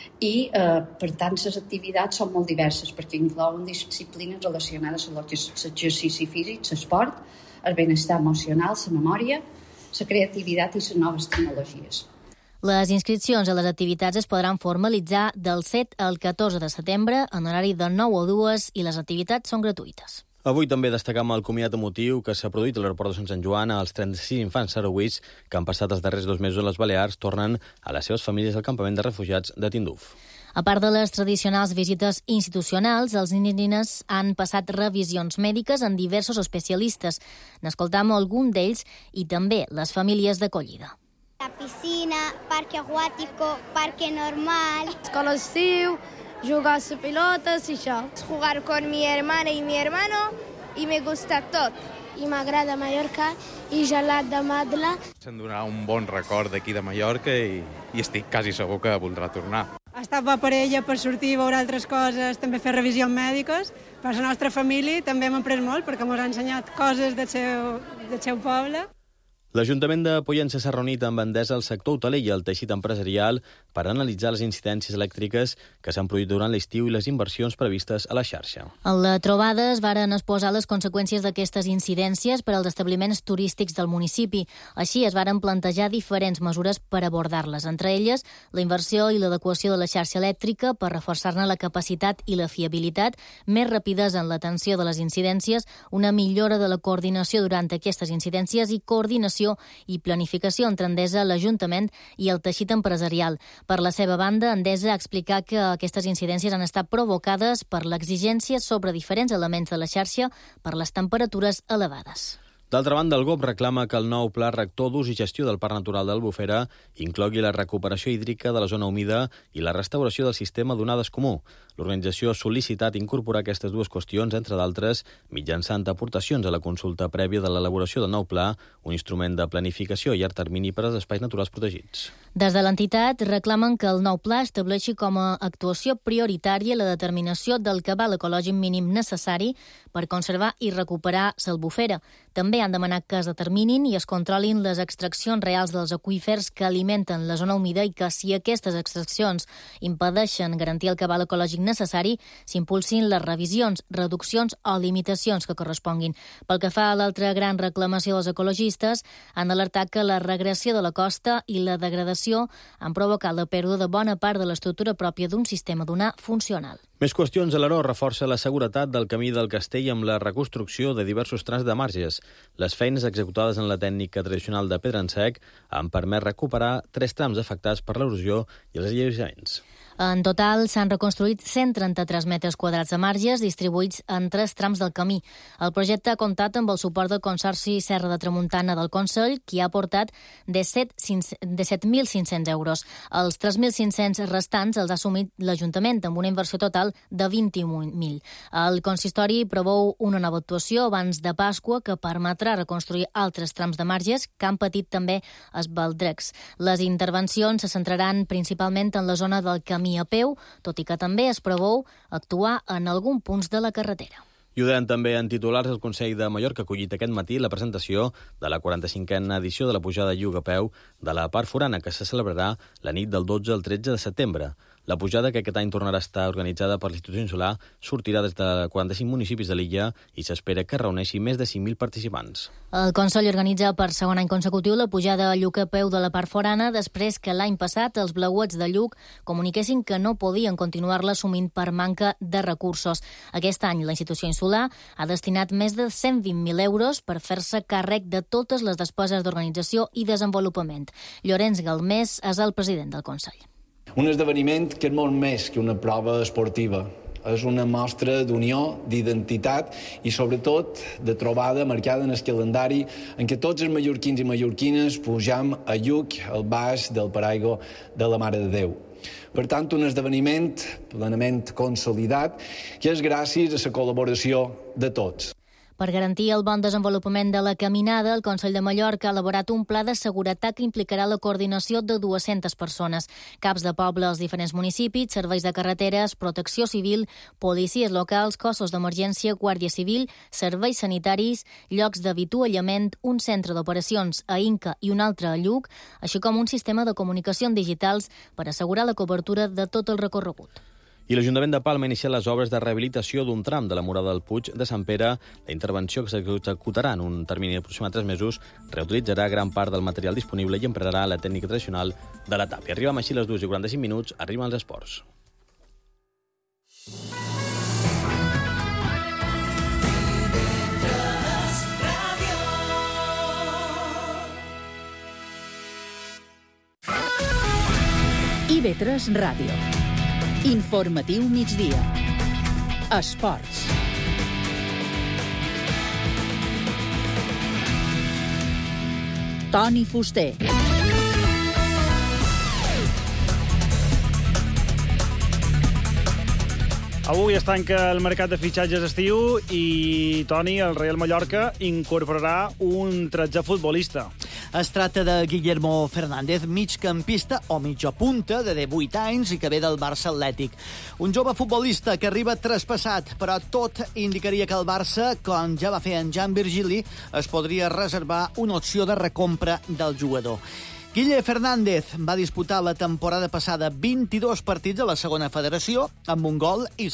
i per tant les activitats són molt diverses perquè inclouen disciplines relacionades amb l'exercici físic, l'esport, el benestar emocional, la memòria, la creativitat i les noves tecnologies. Les inscripcions a les activitats es podran formalitzar del 7 al 14 de setembre en horari de 9 a 2 i les activitats són gratuïtes. Avui també destacam el comiat emotiu que s'ha produït a l'aeroport de Sant Joan. Els 36 infants sarauís que han passat els darrers 2 mesos a les Balears tornen a les seves famílies al campament de refugiats de Tinduf. A part de les tradicionals visites institucionals, els nines han passat revisions mèdiques en diversos especialistes. N'escoltam algun d'ells i també les famílies d'acollida. La piscina, parque acuático, parque normal. Escola d'estiu, jugar a la pilota, i això. Jugar con mi hermana y mi hermano y me gusta tot. I m'agrada Mallorca i gelat de Madla. Se'n donarà un bon record d'aquí de Mallorca i estic quasi segur que voldrà tornar. Estar amb la parella per sortir, veure altres coses, també fer revisions mèdiques. Per la nostra família també hem après molt perquè ens ha ensenyat coses del seu poble. L'Ajuntament de Pollença s'ha reunit amb Endesa, el sector hoteler i el teixit empresarial per analitzar les incidències elèctriques que s'han produït durant l'estiu i les inversions previstes a la xarxa. A la trobada es varen exposar les conseqüències d'aquestes incidències per als establiments turístics del municipi. Així es varen plantejar diferents mesures per abordar-les, entre elles la inversió i l'adequació de la xarxa elèctrica per reforçar-ne la capacitat i la fiabilitat, més rapidesa en l'atenció de les incidències, una millora de la coordinació durant aquestes incidències i coordinació i planificació entre Endesa, l'Ajuntament i el teixit empresarial. Per la seva banda, Endesa ha explicat que aquestes incidències han estat provocades per l'exigència sobre diferents elements de la xarxa per les temperatures elevades. D'altra banda, el GOB reclama que el nou pla rector d'ús i gestió del Parc Natural d'Albufera inclogui la recuperació hídrica de la zona humida i la restauració del sistema d'onades comú. L'organització ha sol·licitat incorporar aquestes dues qüestions, entre d'altres, mitjançant aportacions a la consulta prèvia de l'elaboració del nou pla, un instrument de planificació a llarg termini per als espais naturals protegits. Des de l'entitat reclamen que el nou pla estableixi com a actuació prioritària la determinació del cabal ecològic mínim necessari per conservar i recuperar l'Albufera. També han demanat que es determinin i es controlin les extraccions reals dels aqüífers que alimenten la zona humida i que, si aquestes extraccions impedeixen garantir el cabal ecològic necessari, s'impulsin les revisions, reduccions o limitacions que corresponguin. Pel que fa a l'altra gran reclamació dels ecologistes, han alertat que la regressió de la costa i la degradació han provocat la pèrdua de bona part de l'estructura pròpia d'un sistema dunar funcional. Més qüestions. Alaró reforça la seguretat del camí del Castell amb la reconstrucció de diversos trams de marges. Les feines executades en la tècnica tradicional de pedra en sec han permès recuperar 3 trams afectats per l'erosió i els alleugeraments. En total, s'han reconstruït 133 metres quadrats de marges distribuïts en 3 trams del camí. El projecte ha comptat amb el suport del Consorci Serra de Tramuntana del Consell, qui ha aportat de 7.500 euros. Els 3.500 restants els ha assumit l'Ajuntament, amb una inversió total de 21.000. El consistori preveu una nova actuació abans de Pasqua que permetrà reconstruir altres trams de marges que han patit també els baldrecs. Les intervencions se centraran principalment en la zona del camí a peu, tot i que també es preveu actuar en alguns punts de la carretera. I ho deien també en titulars el Consell de Mallorca ha acollit aquest matí la presentació de la 45a edició de la pujada Lluc a peu de la part forana, que se celebrarà la nit del 12 al 13 de setembre. La pujada, que aquest any tornarà a estar organitzada per l'Institut Insular, sortirà des de 45 municipis de l'illa i s'espera que reuneixi més de 5.000 participants. El Consell organitza per segon any consecutiu la pujada a Lluc a peu de la part forana després que l'any passat els blauets de Lluc comuniquessin que no podien continuar-la assumint per manca de recursos. Aquest any la institució insular ha destinat més de 120.000 euros per fer-se càrrec de totes les despeses d'organització i desenvolupament. Llorenç Galmés és el president del Consell. Un esdeveniment que és molt més que una prova esportiva. És una mostra d'unió, d'identitat i, sobretot, de trobada marcada en el calendari en què tots els mallorquins i mallorquines pujam a Lluc, al baix del paraigua de la Mare de Déu. Per tant, un esdeveniment plenament consolidat que és gràcies a la col·laboració de tots. Per garantir el bon desenvolupament de la caminada, el Consell de Mallorca ha elaborat un pla de seguretat que implicarà la coordinació de 200 persones. Caps de poble als diferents municipis, serveis de carreteres, protecció civil, policies locals, cossos d'emergència, guàrdia civil, serveis sanitaris, llocs d'avituallament, un centre d'operacions a Inca i un altre a Lluc, així com un sistema de comunicació digitals per assegurar la cobertura de tot el recorregut. I l'Ajuntament de Palma ha iniciat les obres de rehabilitació d'un tram de la Murada del Puig de Sant Pere. La intervenció, que s'executarà en un termini d'aproximadament 3 mesos, reutilitzarà gran part del material disponible i emprarà la tècnica tradicional de la tàpia. Arribem així les 2:45, arriben els esports. IB3 Ràdio. Informatiu migdia. Esports. Toni Fuster. Avui es tanca el mercat de fitxatges estiu i, Toni, el Real Mallorca incorporarà un 13è futbolista. Es tracta de Guillermo Fernández, migcampista o mitja punta de 18 anys i que ve del Barça Atlètic. Un jove futbolista que arriba traspassat, però tot indicaria que el Barça, com ja va fer en Jan Virgili, es podria reservar una opció de recompra del jugador. Guille Fernández va disputar la temporada passada 22 partits a la segona federació amb un gol i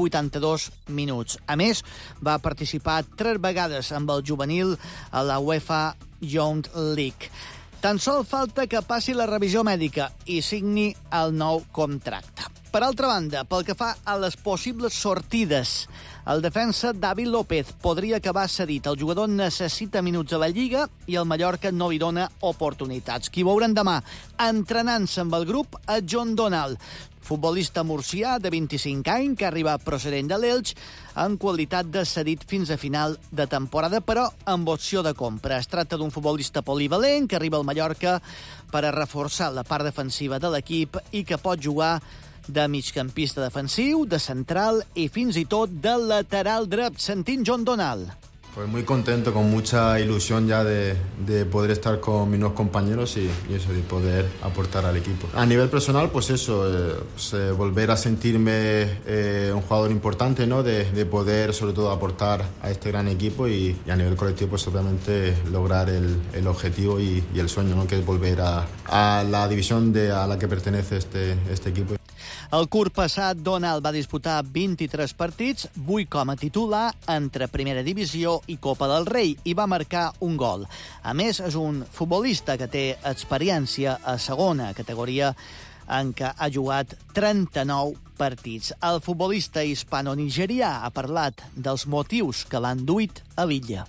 782 minuts. A més, va participar 3 vegades amb el juvenil a la UEFA Youth League. Tan sol falta que passi la revisió mèdica i signi el nou contracte. Per altra banda, pel que fa a les possibles sortides, el defensa David López podria acabar cedit. El jugador necessita minuts a la Lliga i el Mallorca no li dona oportunitats. Qui veurem demà entrenant-se amb el grup a John Donald, futbolista murcià de 25 anys que arriba procedent de l'Elx en qualitat de cedit fins a final de temporada, però amb opció de compra. Es tracta d'un futbolista polivalent que arriba al Mallorca per a reforçar la part defensiva de l'equip i que pot jugar de migcampista defensiu, de central i fins i tot de lateral dret. Sentim John Donald. Pues muy contento, con mucha ilusión ya de poder estar con mis nuevos compañeros y eso, de poder aportar al equipo. A nivel personal, pues eso, volver a sentirme un jugador importante, ¿no? De poder, sobre todo, aportar a este gran equipo y a nivel colectivo, pues obviamente lograr el objetivo y el sueño, ¿no? Que es volver a la división a la que pertenece este equipo. El curs passat, Donald va disputar 23 partits, 8 com a titular entre Primera Divisió i Copa del Rei, i va marcar un gol. A més, és un futbolista que té experiència a segona categoria en què ha jugat 39 partits. El futbolista hispano-nigerià ha parlat dels motius que l'han duit a l'illa.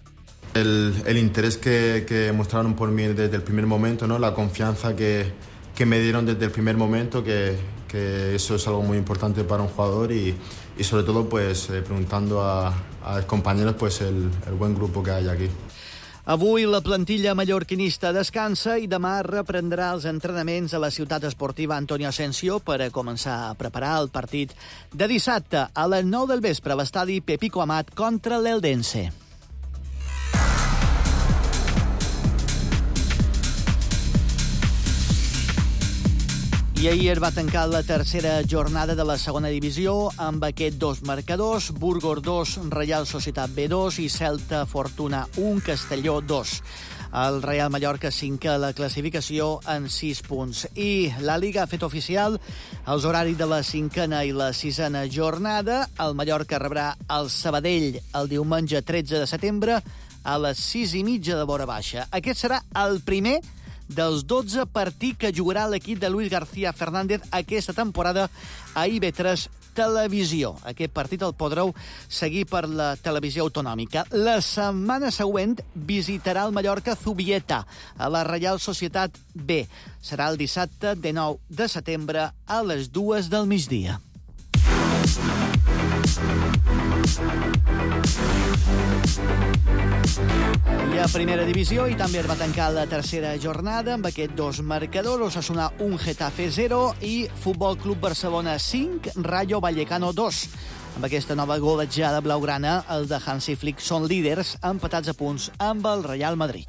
El interés que mostraron por mí desde el primer momento, ¿no? La confianza que me dieron desde el primer momento, que eso es algo muy importante para un jugador y sobre todo pues preguntando a compañeros pues el buen grupo que hay aquí. Avui la plantilla mallorquinista descansa i demà reprendrà els entrenaments a la ciutat esportiva Antonio Asensio per a començar a preparar el partit de dissabte a les 9 del vespre a l'estadi Pepico Amat contra l'Eldense. I ahir es va tancar la tercera jornada de la segona divisió amb aquests 2 marcadors: Burgos 2, Reial Societat B2 i Celta Fortuna 1, Castelló 2. El Real Mallorca 5 a la classificació en 6 punts. I la Liga ha fet oficial els horaris de la 5a i la 6a jornada. El Mallorca rebrà el Sabadell el diumenge 13 de setembre a les 6:30 de l'hora baixa. Aquest serà el primer dels 12 partits que jugarà l'equip de Luis García Fernández aquesta temporada a IB3 Televisió. Aquest partit el podreu seguir per la televisió autonòmica. La setmana següent visitarà el Mallorca Zubieta a la Reial Societat B. Serà el dissabte de 9 de setembre a les 2 del migdia. Hi ha primera divisió i també es va tancar la tercera jornada amb aquests 2 marcadors: Osasuna 1, Getafe 0 i Futbol Club Barcelona 5, Rayo Vallecano 2. Amb aquesta nova golejada blaugrana, els de Hansi Flick són líders, empatats a punts amb el Real Madrid.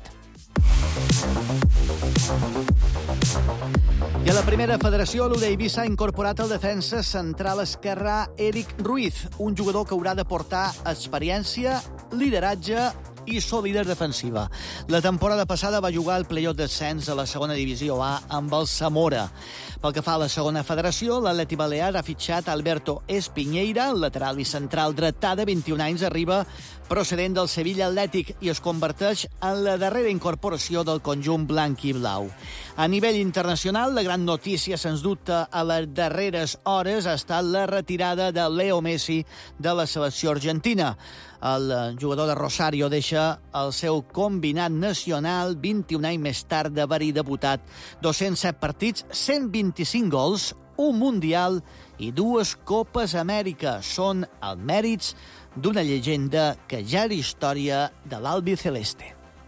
I a la primera federació, l'Eivissa ha incorporat el defensa central esquerrà Eric Ruiz, un jugador que haurà de portar experiència, lideratge i solidesa defensiva. La temporada passada va jugar al play-off d'ascens a la segona divisió A amb el Zamora. Pel que fa a la segona federació, l'Atleti Balear ha fitxat Alberto Espiñeira, el lateral i central dretà de 21 anys, arriba procedent del Sevilla Atlètic i es converteix en la darrera incorporació del conjunt blanc i blau. A nivell internacional, la gran notícia, sens dubte, a les darreres hores ha estat la retirada de Leo Messi de la selecció argentina. El jugador de Rosario deixa el seu combinat nacional 21 anys més tard d'haver-hi debutat 207 partits, 125 gols, un Mundial i 2 Copes Amèrica. Són els mèrits d'una llegenda que ja era història de l'albiceleste.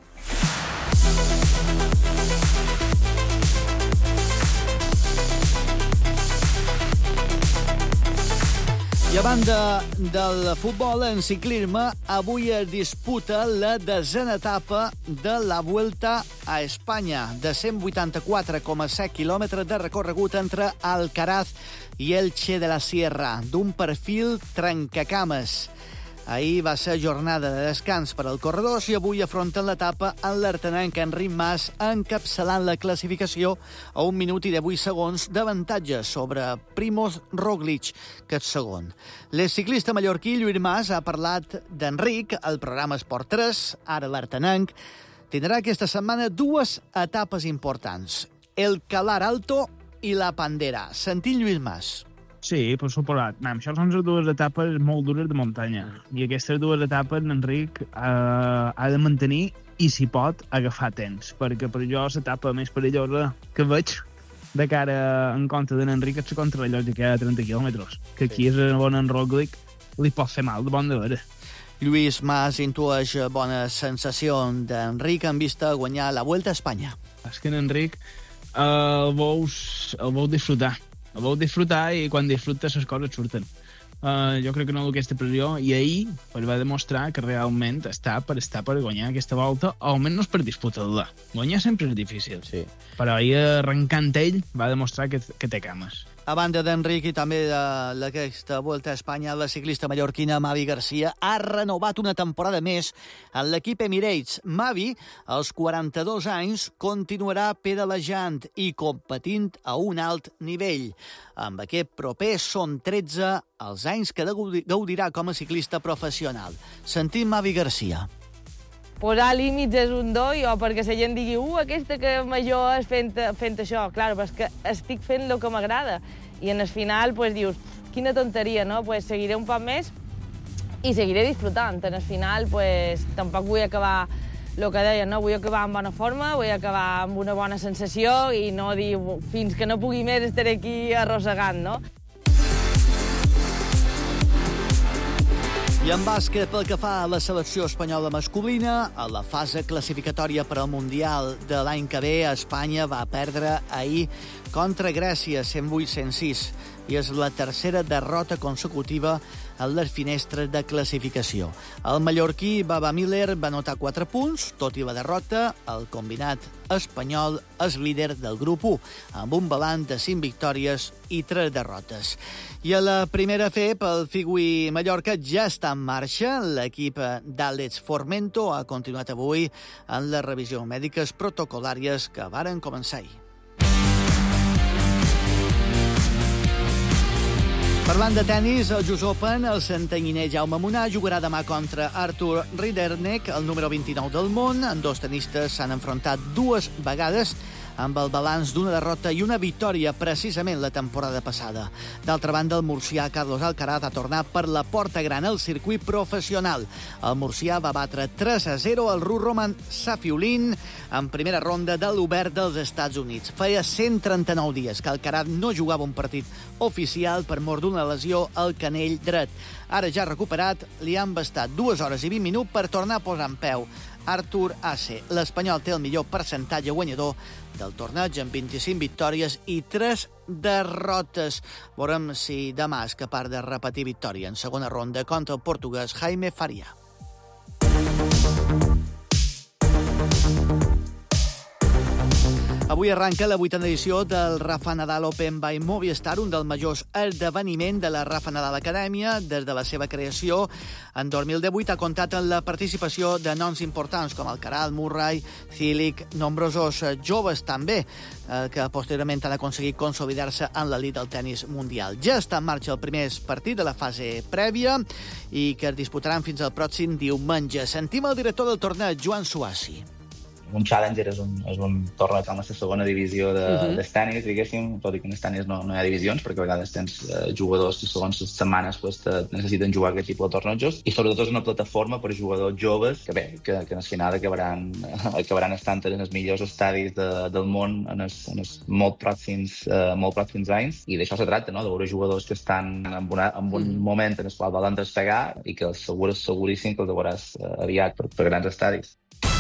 I a banda del futbol, en ciclisme, avui es disputa la 10a etapa de la Vuelta a Espanya, de 184,7 quilòmetres de recorregut entre Alcaraz i Elche de la Sierra, d'un perfil trencacames. Ahir va ser jornada de descans per als corredors i avui afronten l'etapa en l'artenenc Enric Mas, encapçalant la classificació a 1 minut i 18 segons d'avantatge sobre Primož Roglič, que és segon. L'exciclista mallorquí Lluís Mas ha parlat d'Enric al programa Esport 3, ara l'artenenc. Tindrà aquesta setmana 2 etapes importants, el Calar Alto i la Pandera. Sentim Lluís Mas. Sí, per suposat. Això són les 2 etapes molt dures de muntanya. I aquestes 2 etapes l'Enric ha de mantenir i, si pot, agafar temps. Perquè per jo l'etapa més perillosa que veig de cara en compte de l'Enric és la contrarrellotge que hi ha de 30 quilòmetres. Que aquí és on en Roglic li pot fer mal de bon de veure. Lluís Mas intueix bona sensació d'Enric en vista a guanyar la Vuelta a Espanya. És que l'Enric el veus disfrutar. El vau disfrutar i quan disfrutes les coses surten. Jo crec que no aquesta pressió i ahir va demostrar que realment està per guanyar aquesta volta, o almenys per disputar-la. Guanyar sempre és difícil, sí. Però ahir arrencant ell va demostrar que té cames. A banda d'Enric i també d'aquesta Volta a Espanya, la ciclista mallorquina Mavi Garcia ha renovat una temporada més en l'equip Emirates. Mavi, als 42 anys, continuarà pedalejant i competint a un alt nivell. Amb aquest proper són 13 els anys que gaudirà com a ciclista professional. Sentim Mavi Garcia. Posar límits és un do, o perquè la gent digui aquesta que major és fent això. Clar, però és que estic fent el que m'agrada. I en el final dius, quina tonteria, no? Seguiré un poc més i seguiré disfrutant. En el final tampoc vull acabar el que deia, no? Vull acabar amb bona forma, vull acabar amb una bona sensació i no dir fins que no pugui més estaré aquí arrossegant, no? I en bàsquet, pel que fa a la selecció espanyola masculina, a la fase classificatòria per al Mundial de l'any que ve, Espanya va perdre ahir contra Grècia 108-106 i és la tercera derrota consecutiva en les finestres de classificació. El mallorquí Baba Miller va anotar 4 punts, tot i la derrota, el combinat espanyol és líder del grup 1, amb un balanç de 5 victòries i 3 derrotes. I a la primera FEP, el Figui Mallorca ja està en marxa. L'equip d'Àlex Formento ha continuat avui en les revisions mèdiques protocolàries que varen començar ahir. Parlant de tennis, el US Open, el santanyiner Jaume Munà jugarà demà contra Artur Ridderneck, el número 29 del món. Dos tenistes s'han enfrontat 2 vegades amb el balanç d'una derrota i una victòria precisament la temporada passada. D'altra banda, el murcià Carlos Alcaraz ha tornat per la porta gran al circuit professional. El murcià va batre 3-0 al rus Roman Safiullin en primera ronda de l'Obert dels Estats Units. Feia 139 dies que Alcaraz no jugava un partit oficial per mort d'una lesió al canell dret. Ara ja recuperat, li han bastat 2 hores i 20 minuts per tornar a posar en peu Artur Ace. L'Espanyol té el millor percentatge guanyador del torneig amb 25 victòries i 3 derrotes. Veurem si demà és capaç de repetir victòria en segona ronda contra el portuguès Jaime Faria. Avui arranca la 8a edició del Rafa Nadal Open by Movistar, un dels majors esdeveniments de la Rafa Nadal Acadèmia. Des de la seva creació, en 2018 ha comptat amb la participació de noms importants com Alcaraz, Murray, Cilic, nombrosos joves també, que posteriorment han aconseguit consolidar-se en l'elit del tennis mundial. Ja està en marxa el primer partit de la fase prèvia i que es disputaran fins al pròxim diumenge. Sentim el director del torneig, Joan Suassi. Un Challenger és un torneig amb la segona divisió del tenis, diguéssim, tot i que en el tenis no hi ha divisions, perquè a vegades tens jugadors que segons les setmanes necessiten jugar aquest tipus de tornejos, i sobretot és una plataforma per a jugadors joves que al final acabaran estant en els millors estadis del món en els molt pròxims anys, i d'això se tracta, no? De veure jugadors que estan en un moment en el qual volen despegar i que seguríssim que els veuràs aviat per grans estadis.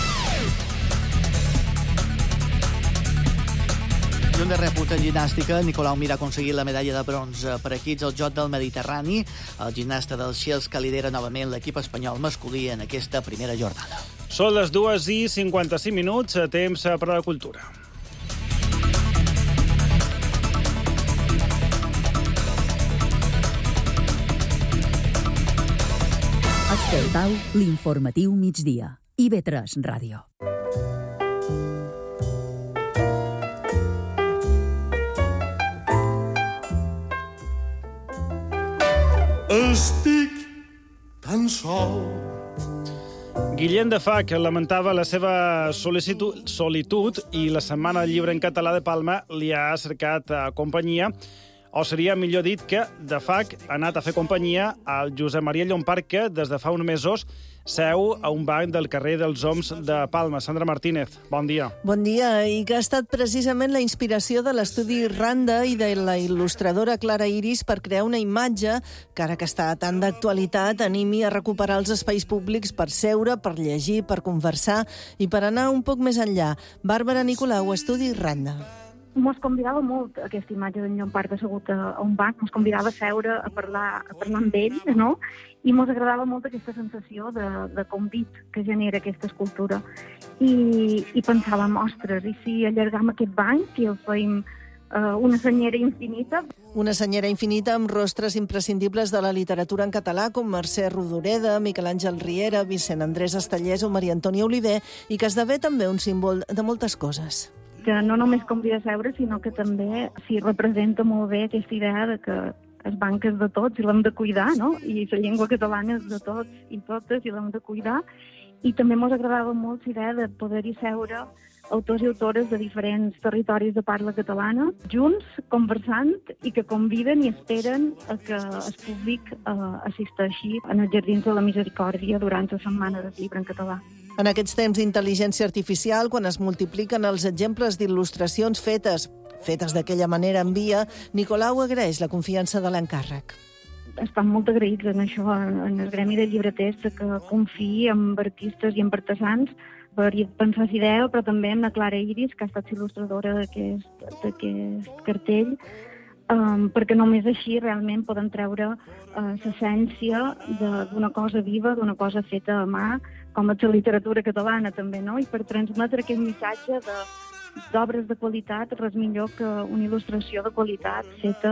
I un darrer punt en gimnàstica, Nicolau Mir ha aconseguit la medalla de bronze per equips al Joc del Mediterrani. El gimnasta del Sils que lidera novament l'equip espanyol masculí en aquesta primera jornada. Són les 2:55, temps per a la cultura. Escoltau l'informatiu migdia. IB3 Ràdio. Estic tan sol. Guillem de Fac lamentava la seva solitud i la Setmana del Llibre en Català de Palma li ha cercat companyia, o seria millor dit que de Fac ha anat a fer companyia al Josep Maria Llompart, que des de fa uns mesos seu a un banc del carrer dels Oms de Palma. Sandra Martínez, bon dia. Bon dia, i que ha estat precisament la inspiració de l'estudi Randa i de la il·lustradora Clara Iris per crear una imatge que, ara que està tan d'actualitat, animi a recuperar els espais públics per seure, per llegir, per conversar i per anar un poc més enllà. Bàrbara Nicolau, estudi Randa. Mos convidava molt aquesta imatge d'en Llompart assegut a un banc, mos convidava a seure, a parlar amb ell, no? I mos agradava molt aquesta sensació de convit que genera aquesta escultura. I pensàvem, ostres, i si allargam aquest banc i el fèiem una senyera infinita? Una senyera infinita amb rostres imprescindibles de la literatura en català, com Mercè Rodoreda, Miquel Àngel Riera, Vicent Andrés Estellés o Maria Antònia Oliver, i que esdevé també un símbol de moltes coses. Que no només convida a seure, sinó que també s'hi representa molt bé aquesta idea de que el banc és de tots i l'hem de cuidar, no? I la llengua catalana és de tots i totes i l'hem de cuidar. I també ens agradava molt la idea de poder-hi seure autors i autores de diferents territoris de parla catalana, junts, conversant, i que conviden i esperen que el públic assisteixi en els Jardins de la Misericòrdia durant la Setmana del Llibre en Català. En aquests temps d'intel·ligència artificial, quan es multipliquen els exemples d'il·lustracions fetes d'aquella manera en via, Nicolau agraeix la confiança de l'encàrrec. Estan molt agraïts en això, en el gremi de llibreters, que confiï en artistes i en artesans per pensar la idea, però també amb la Clara Iris, que ha estat il·lustradora d'aquest cartell, perquè només així realment poden treure l'essència d'una cosa viva, d'una cosa feta a mà, com és la literatura catalana també, no? I per transmetre aquest missatge d'obres de qualitat, res millor que una il·lustració de qualitat feta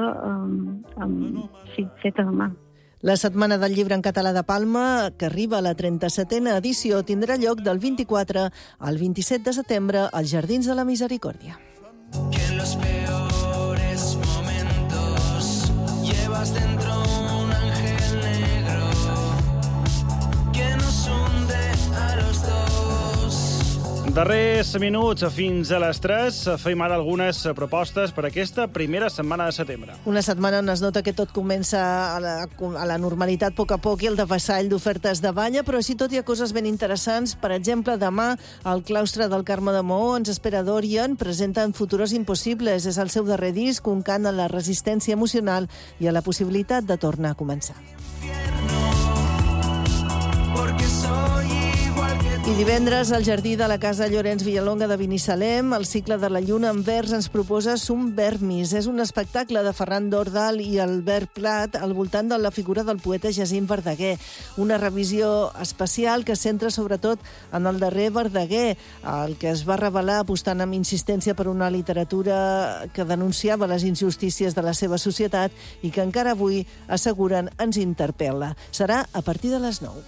a mà. La Setmana del Llibre en Català de Palma, que arriba a la 37a edició, tindrà lloc del 24 al 27 de setembre als Jardins de la Misericòrdia. Que en los peores momentos llevas dentro un ángel negro que nos hunde a los dos. Darrers minuts fins a les 3. Fem ara algunes propostes per aquesta primera setmana de setembre. Una setmana on es nota que tot comença a la normalitat a poc i el devessall d'ofertes de balla, però així tot hi ha coses ben interessants. Per exemple, demà al claustre del Carme de Maó ens espera Dorian, presenten Futuros Impossibles. És el seu darrer disc, un cant a la resistència emocional i a la possibilitat de tornar a començar. I I divendres, al jardí de la Casa Llorenç Villalonga de Binissalem, el cicle de la Lluna en vers ens proposa Sum Vermis. És un espectacle de Ferran Dordal i Albert Plat al voltant de la figura del poeta Jacint Verdaguer. Una revisió especial que es centra sobretot en el darrer Verdaguer, el que es va revelar apostant amb insistència per una literatura que denunciava les injustícies de la seva societat i que encara avui, asseguren, ens interpel·la. Serà a partir de les 9.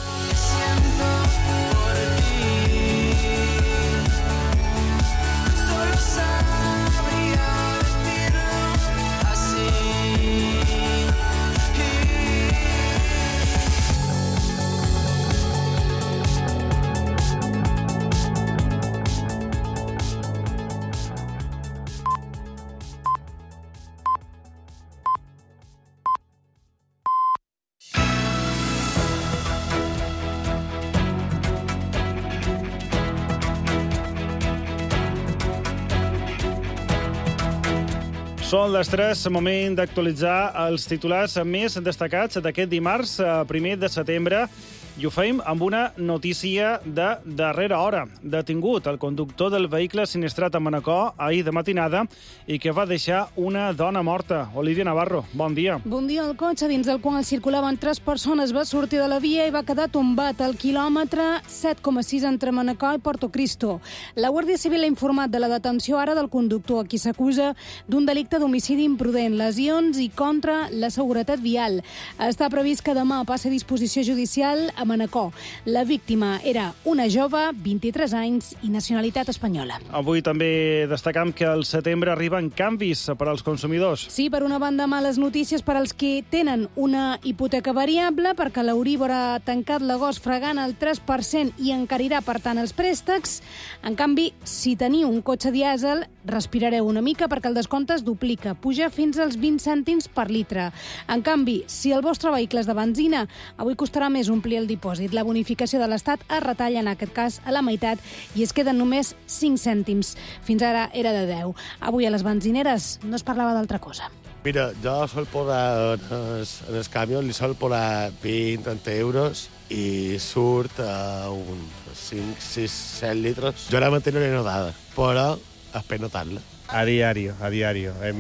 Són les 3, moment d'actualitzar els titulars més destacats d'aquest dimarts, 1 de setembre, i ho fem amb una notícia de darrera hora. Detingut el conductor del vehicle sinistrat a Manacor ahir de matinada i que va deixar una dona morta. Olivia Navarro, bon dia. Bon dia. El cotxe dins del qual circulaven 3 persones va sortir de la via i va quedar tombat al quilòmetre 7,6 entre Manacor i Porto Cristo. La Guàrdia Civil ha informat de la detenció ara del conductor, a qui s'acusa d'un delicte d'homicidi imprudent, lesions i contra la seguretat vial. Està previst que demà passi a disposició judicial a Manacor. La víctima era una jove, 23 anys i nacionalitat espanyola. Avui també destacam que al setembre arriben canvis per als consumidors. Sí, per una banda, males notícies per als que tenen una hipoteca variable, perquè l'Euríbor ha tancat l'agost fregant el 3% i encarirà, per tant, els préstecs. En canvi, si teniu un cotxe dièsel, respirareu una mica perquè el descompte es duplica, puja fins als 20 cèntims per litre. En canvi, si el vostre vehicle és de benzina, avui costarà més omplir el dipòsit. La bonificació de l'Estat es retalla, en aquest cas, a la meitat i es queden només 5 cèntims. Fins ara era de 10. Avui a les benzineres no es parlava d'altra cosa. Mira, jo sol posar en el camió, li sol posar 20-30 euros i surt a uns 5, 6, 7 litres. Jo la mantengo notado, però espero notarla. A diario. Es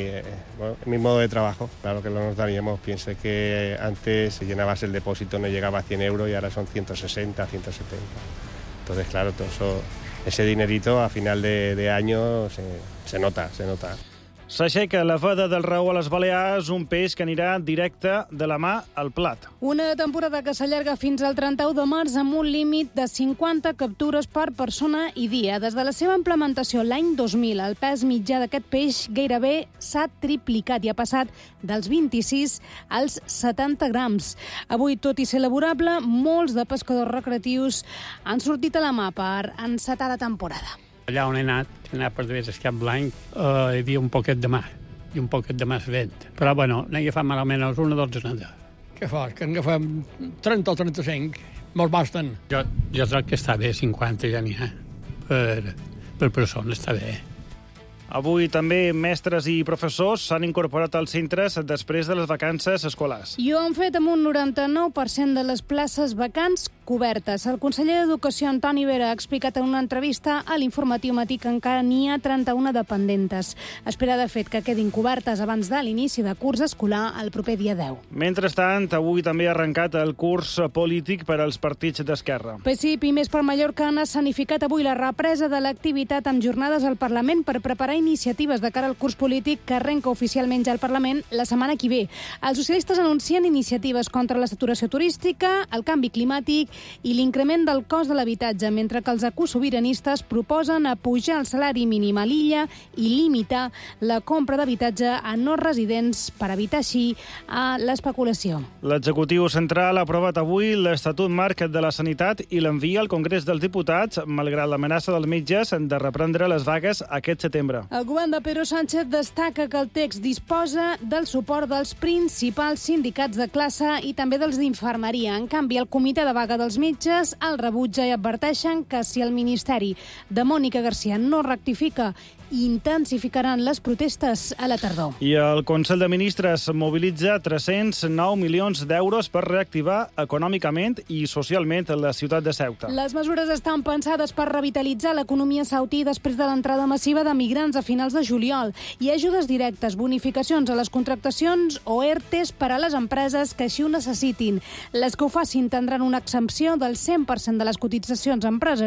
mi modo de trabajo. Claro que lo notaríamos. Piense que antes si llenabas el depósito no llegaba a 100 euros y ahora son 160, 170. Entonces, claro, todo eso, ese dinerito a final de año se nota. S'aixeca la veda del raó a les Balears, un peix que anirà directe de la mà al plat. Una temporada que s'allarga fins al 31 de març amb un límit de 50 captures per persona i dia. Des de la seva implementació l'any 2000, el pes mitjà d'aquest peix gairebé s'ha triplicat i ha passat dels 26 als 70 grams. Avui, tot i ser laborable, molts de pescadors recreatius han sortit a la mà per encetar la temporada. Allà on he anat per través del Cap Blanc, hi havia un poquet de mar, i un poquet de més vent. Però, bueno, n'he agafat malament els 1 o 2 nada. Que fort, que en agafem 30 o 35, molt basten. Jo crec que està bé, 50 ja n'hi ha. Per persona està bé. Avui també mestres i professors s'han incorporat als centres després de les vacances escolars. I ho han fet amb un 99% de les places vacants cobertes. El conseller d'Educació, Antoni Vera, ha explicat en una entrevista a l'Informatiu Matí que encara n'hi ha 31 dependentes. Espera, de fet, que quedin cobertes abans de l'inici de curs escolar el proper dia 10. Mentrestant, avui també ha arrencat el curs polític per als partits d'esquerra. PSIP i Més per Mallorca han escenificat avui la represa de l'activitat amb jornades al Parlament per preparar iniciatives de cara al curs polític que arrenca oficialment ja al Parlament la setmana que ve. Els socialistes anuncien iniciatives contra la saturació turística, el canvi climàtic i l'increment del cost de l'habitatge, mentre que els ecosobiranistes proposen apujar el salari mínim a l'illa i limitar la compra d'habitatge a no residents per evitar així l'especulació. L'executiu central ha aprovat avui l'Estatut Marc de la Sanitat i l'envia al Congrés dels Diputats, malgrat l'amenaça dels metges de reprendre les vagues aquest setembre. El govern de Pedro Sánchez destaca que el text disposa del suport dels principals sindicats de classe i també dels d'infermeria. En canvi, el comitè de vaga dels dels metges el rebutja i adverteixen que si el Ministeri de Mònica Garcia no rectifica, intensificaran les protestes a la tardor. I el Consell de Ministres mobilitza 309 milions d'euros per reactivar econòmicament i socialment la ciutat de Ceuta. Les mesures estan pensades per revitalitzar l'economia sautí després de l'entrada massiva de migrants a finals de juliol. Hi ha ajudes directes, bonificacions a les contractacions o ERTEs per a les empreses que així ho necessitin. Les que ho facin tindran una exempció del 100% de les cotitzacions empresarials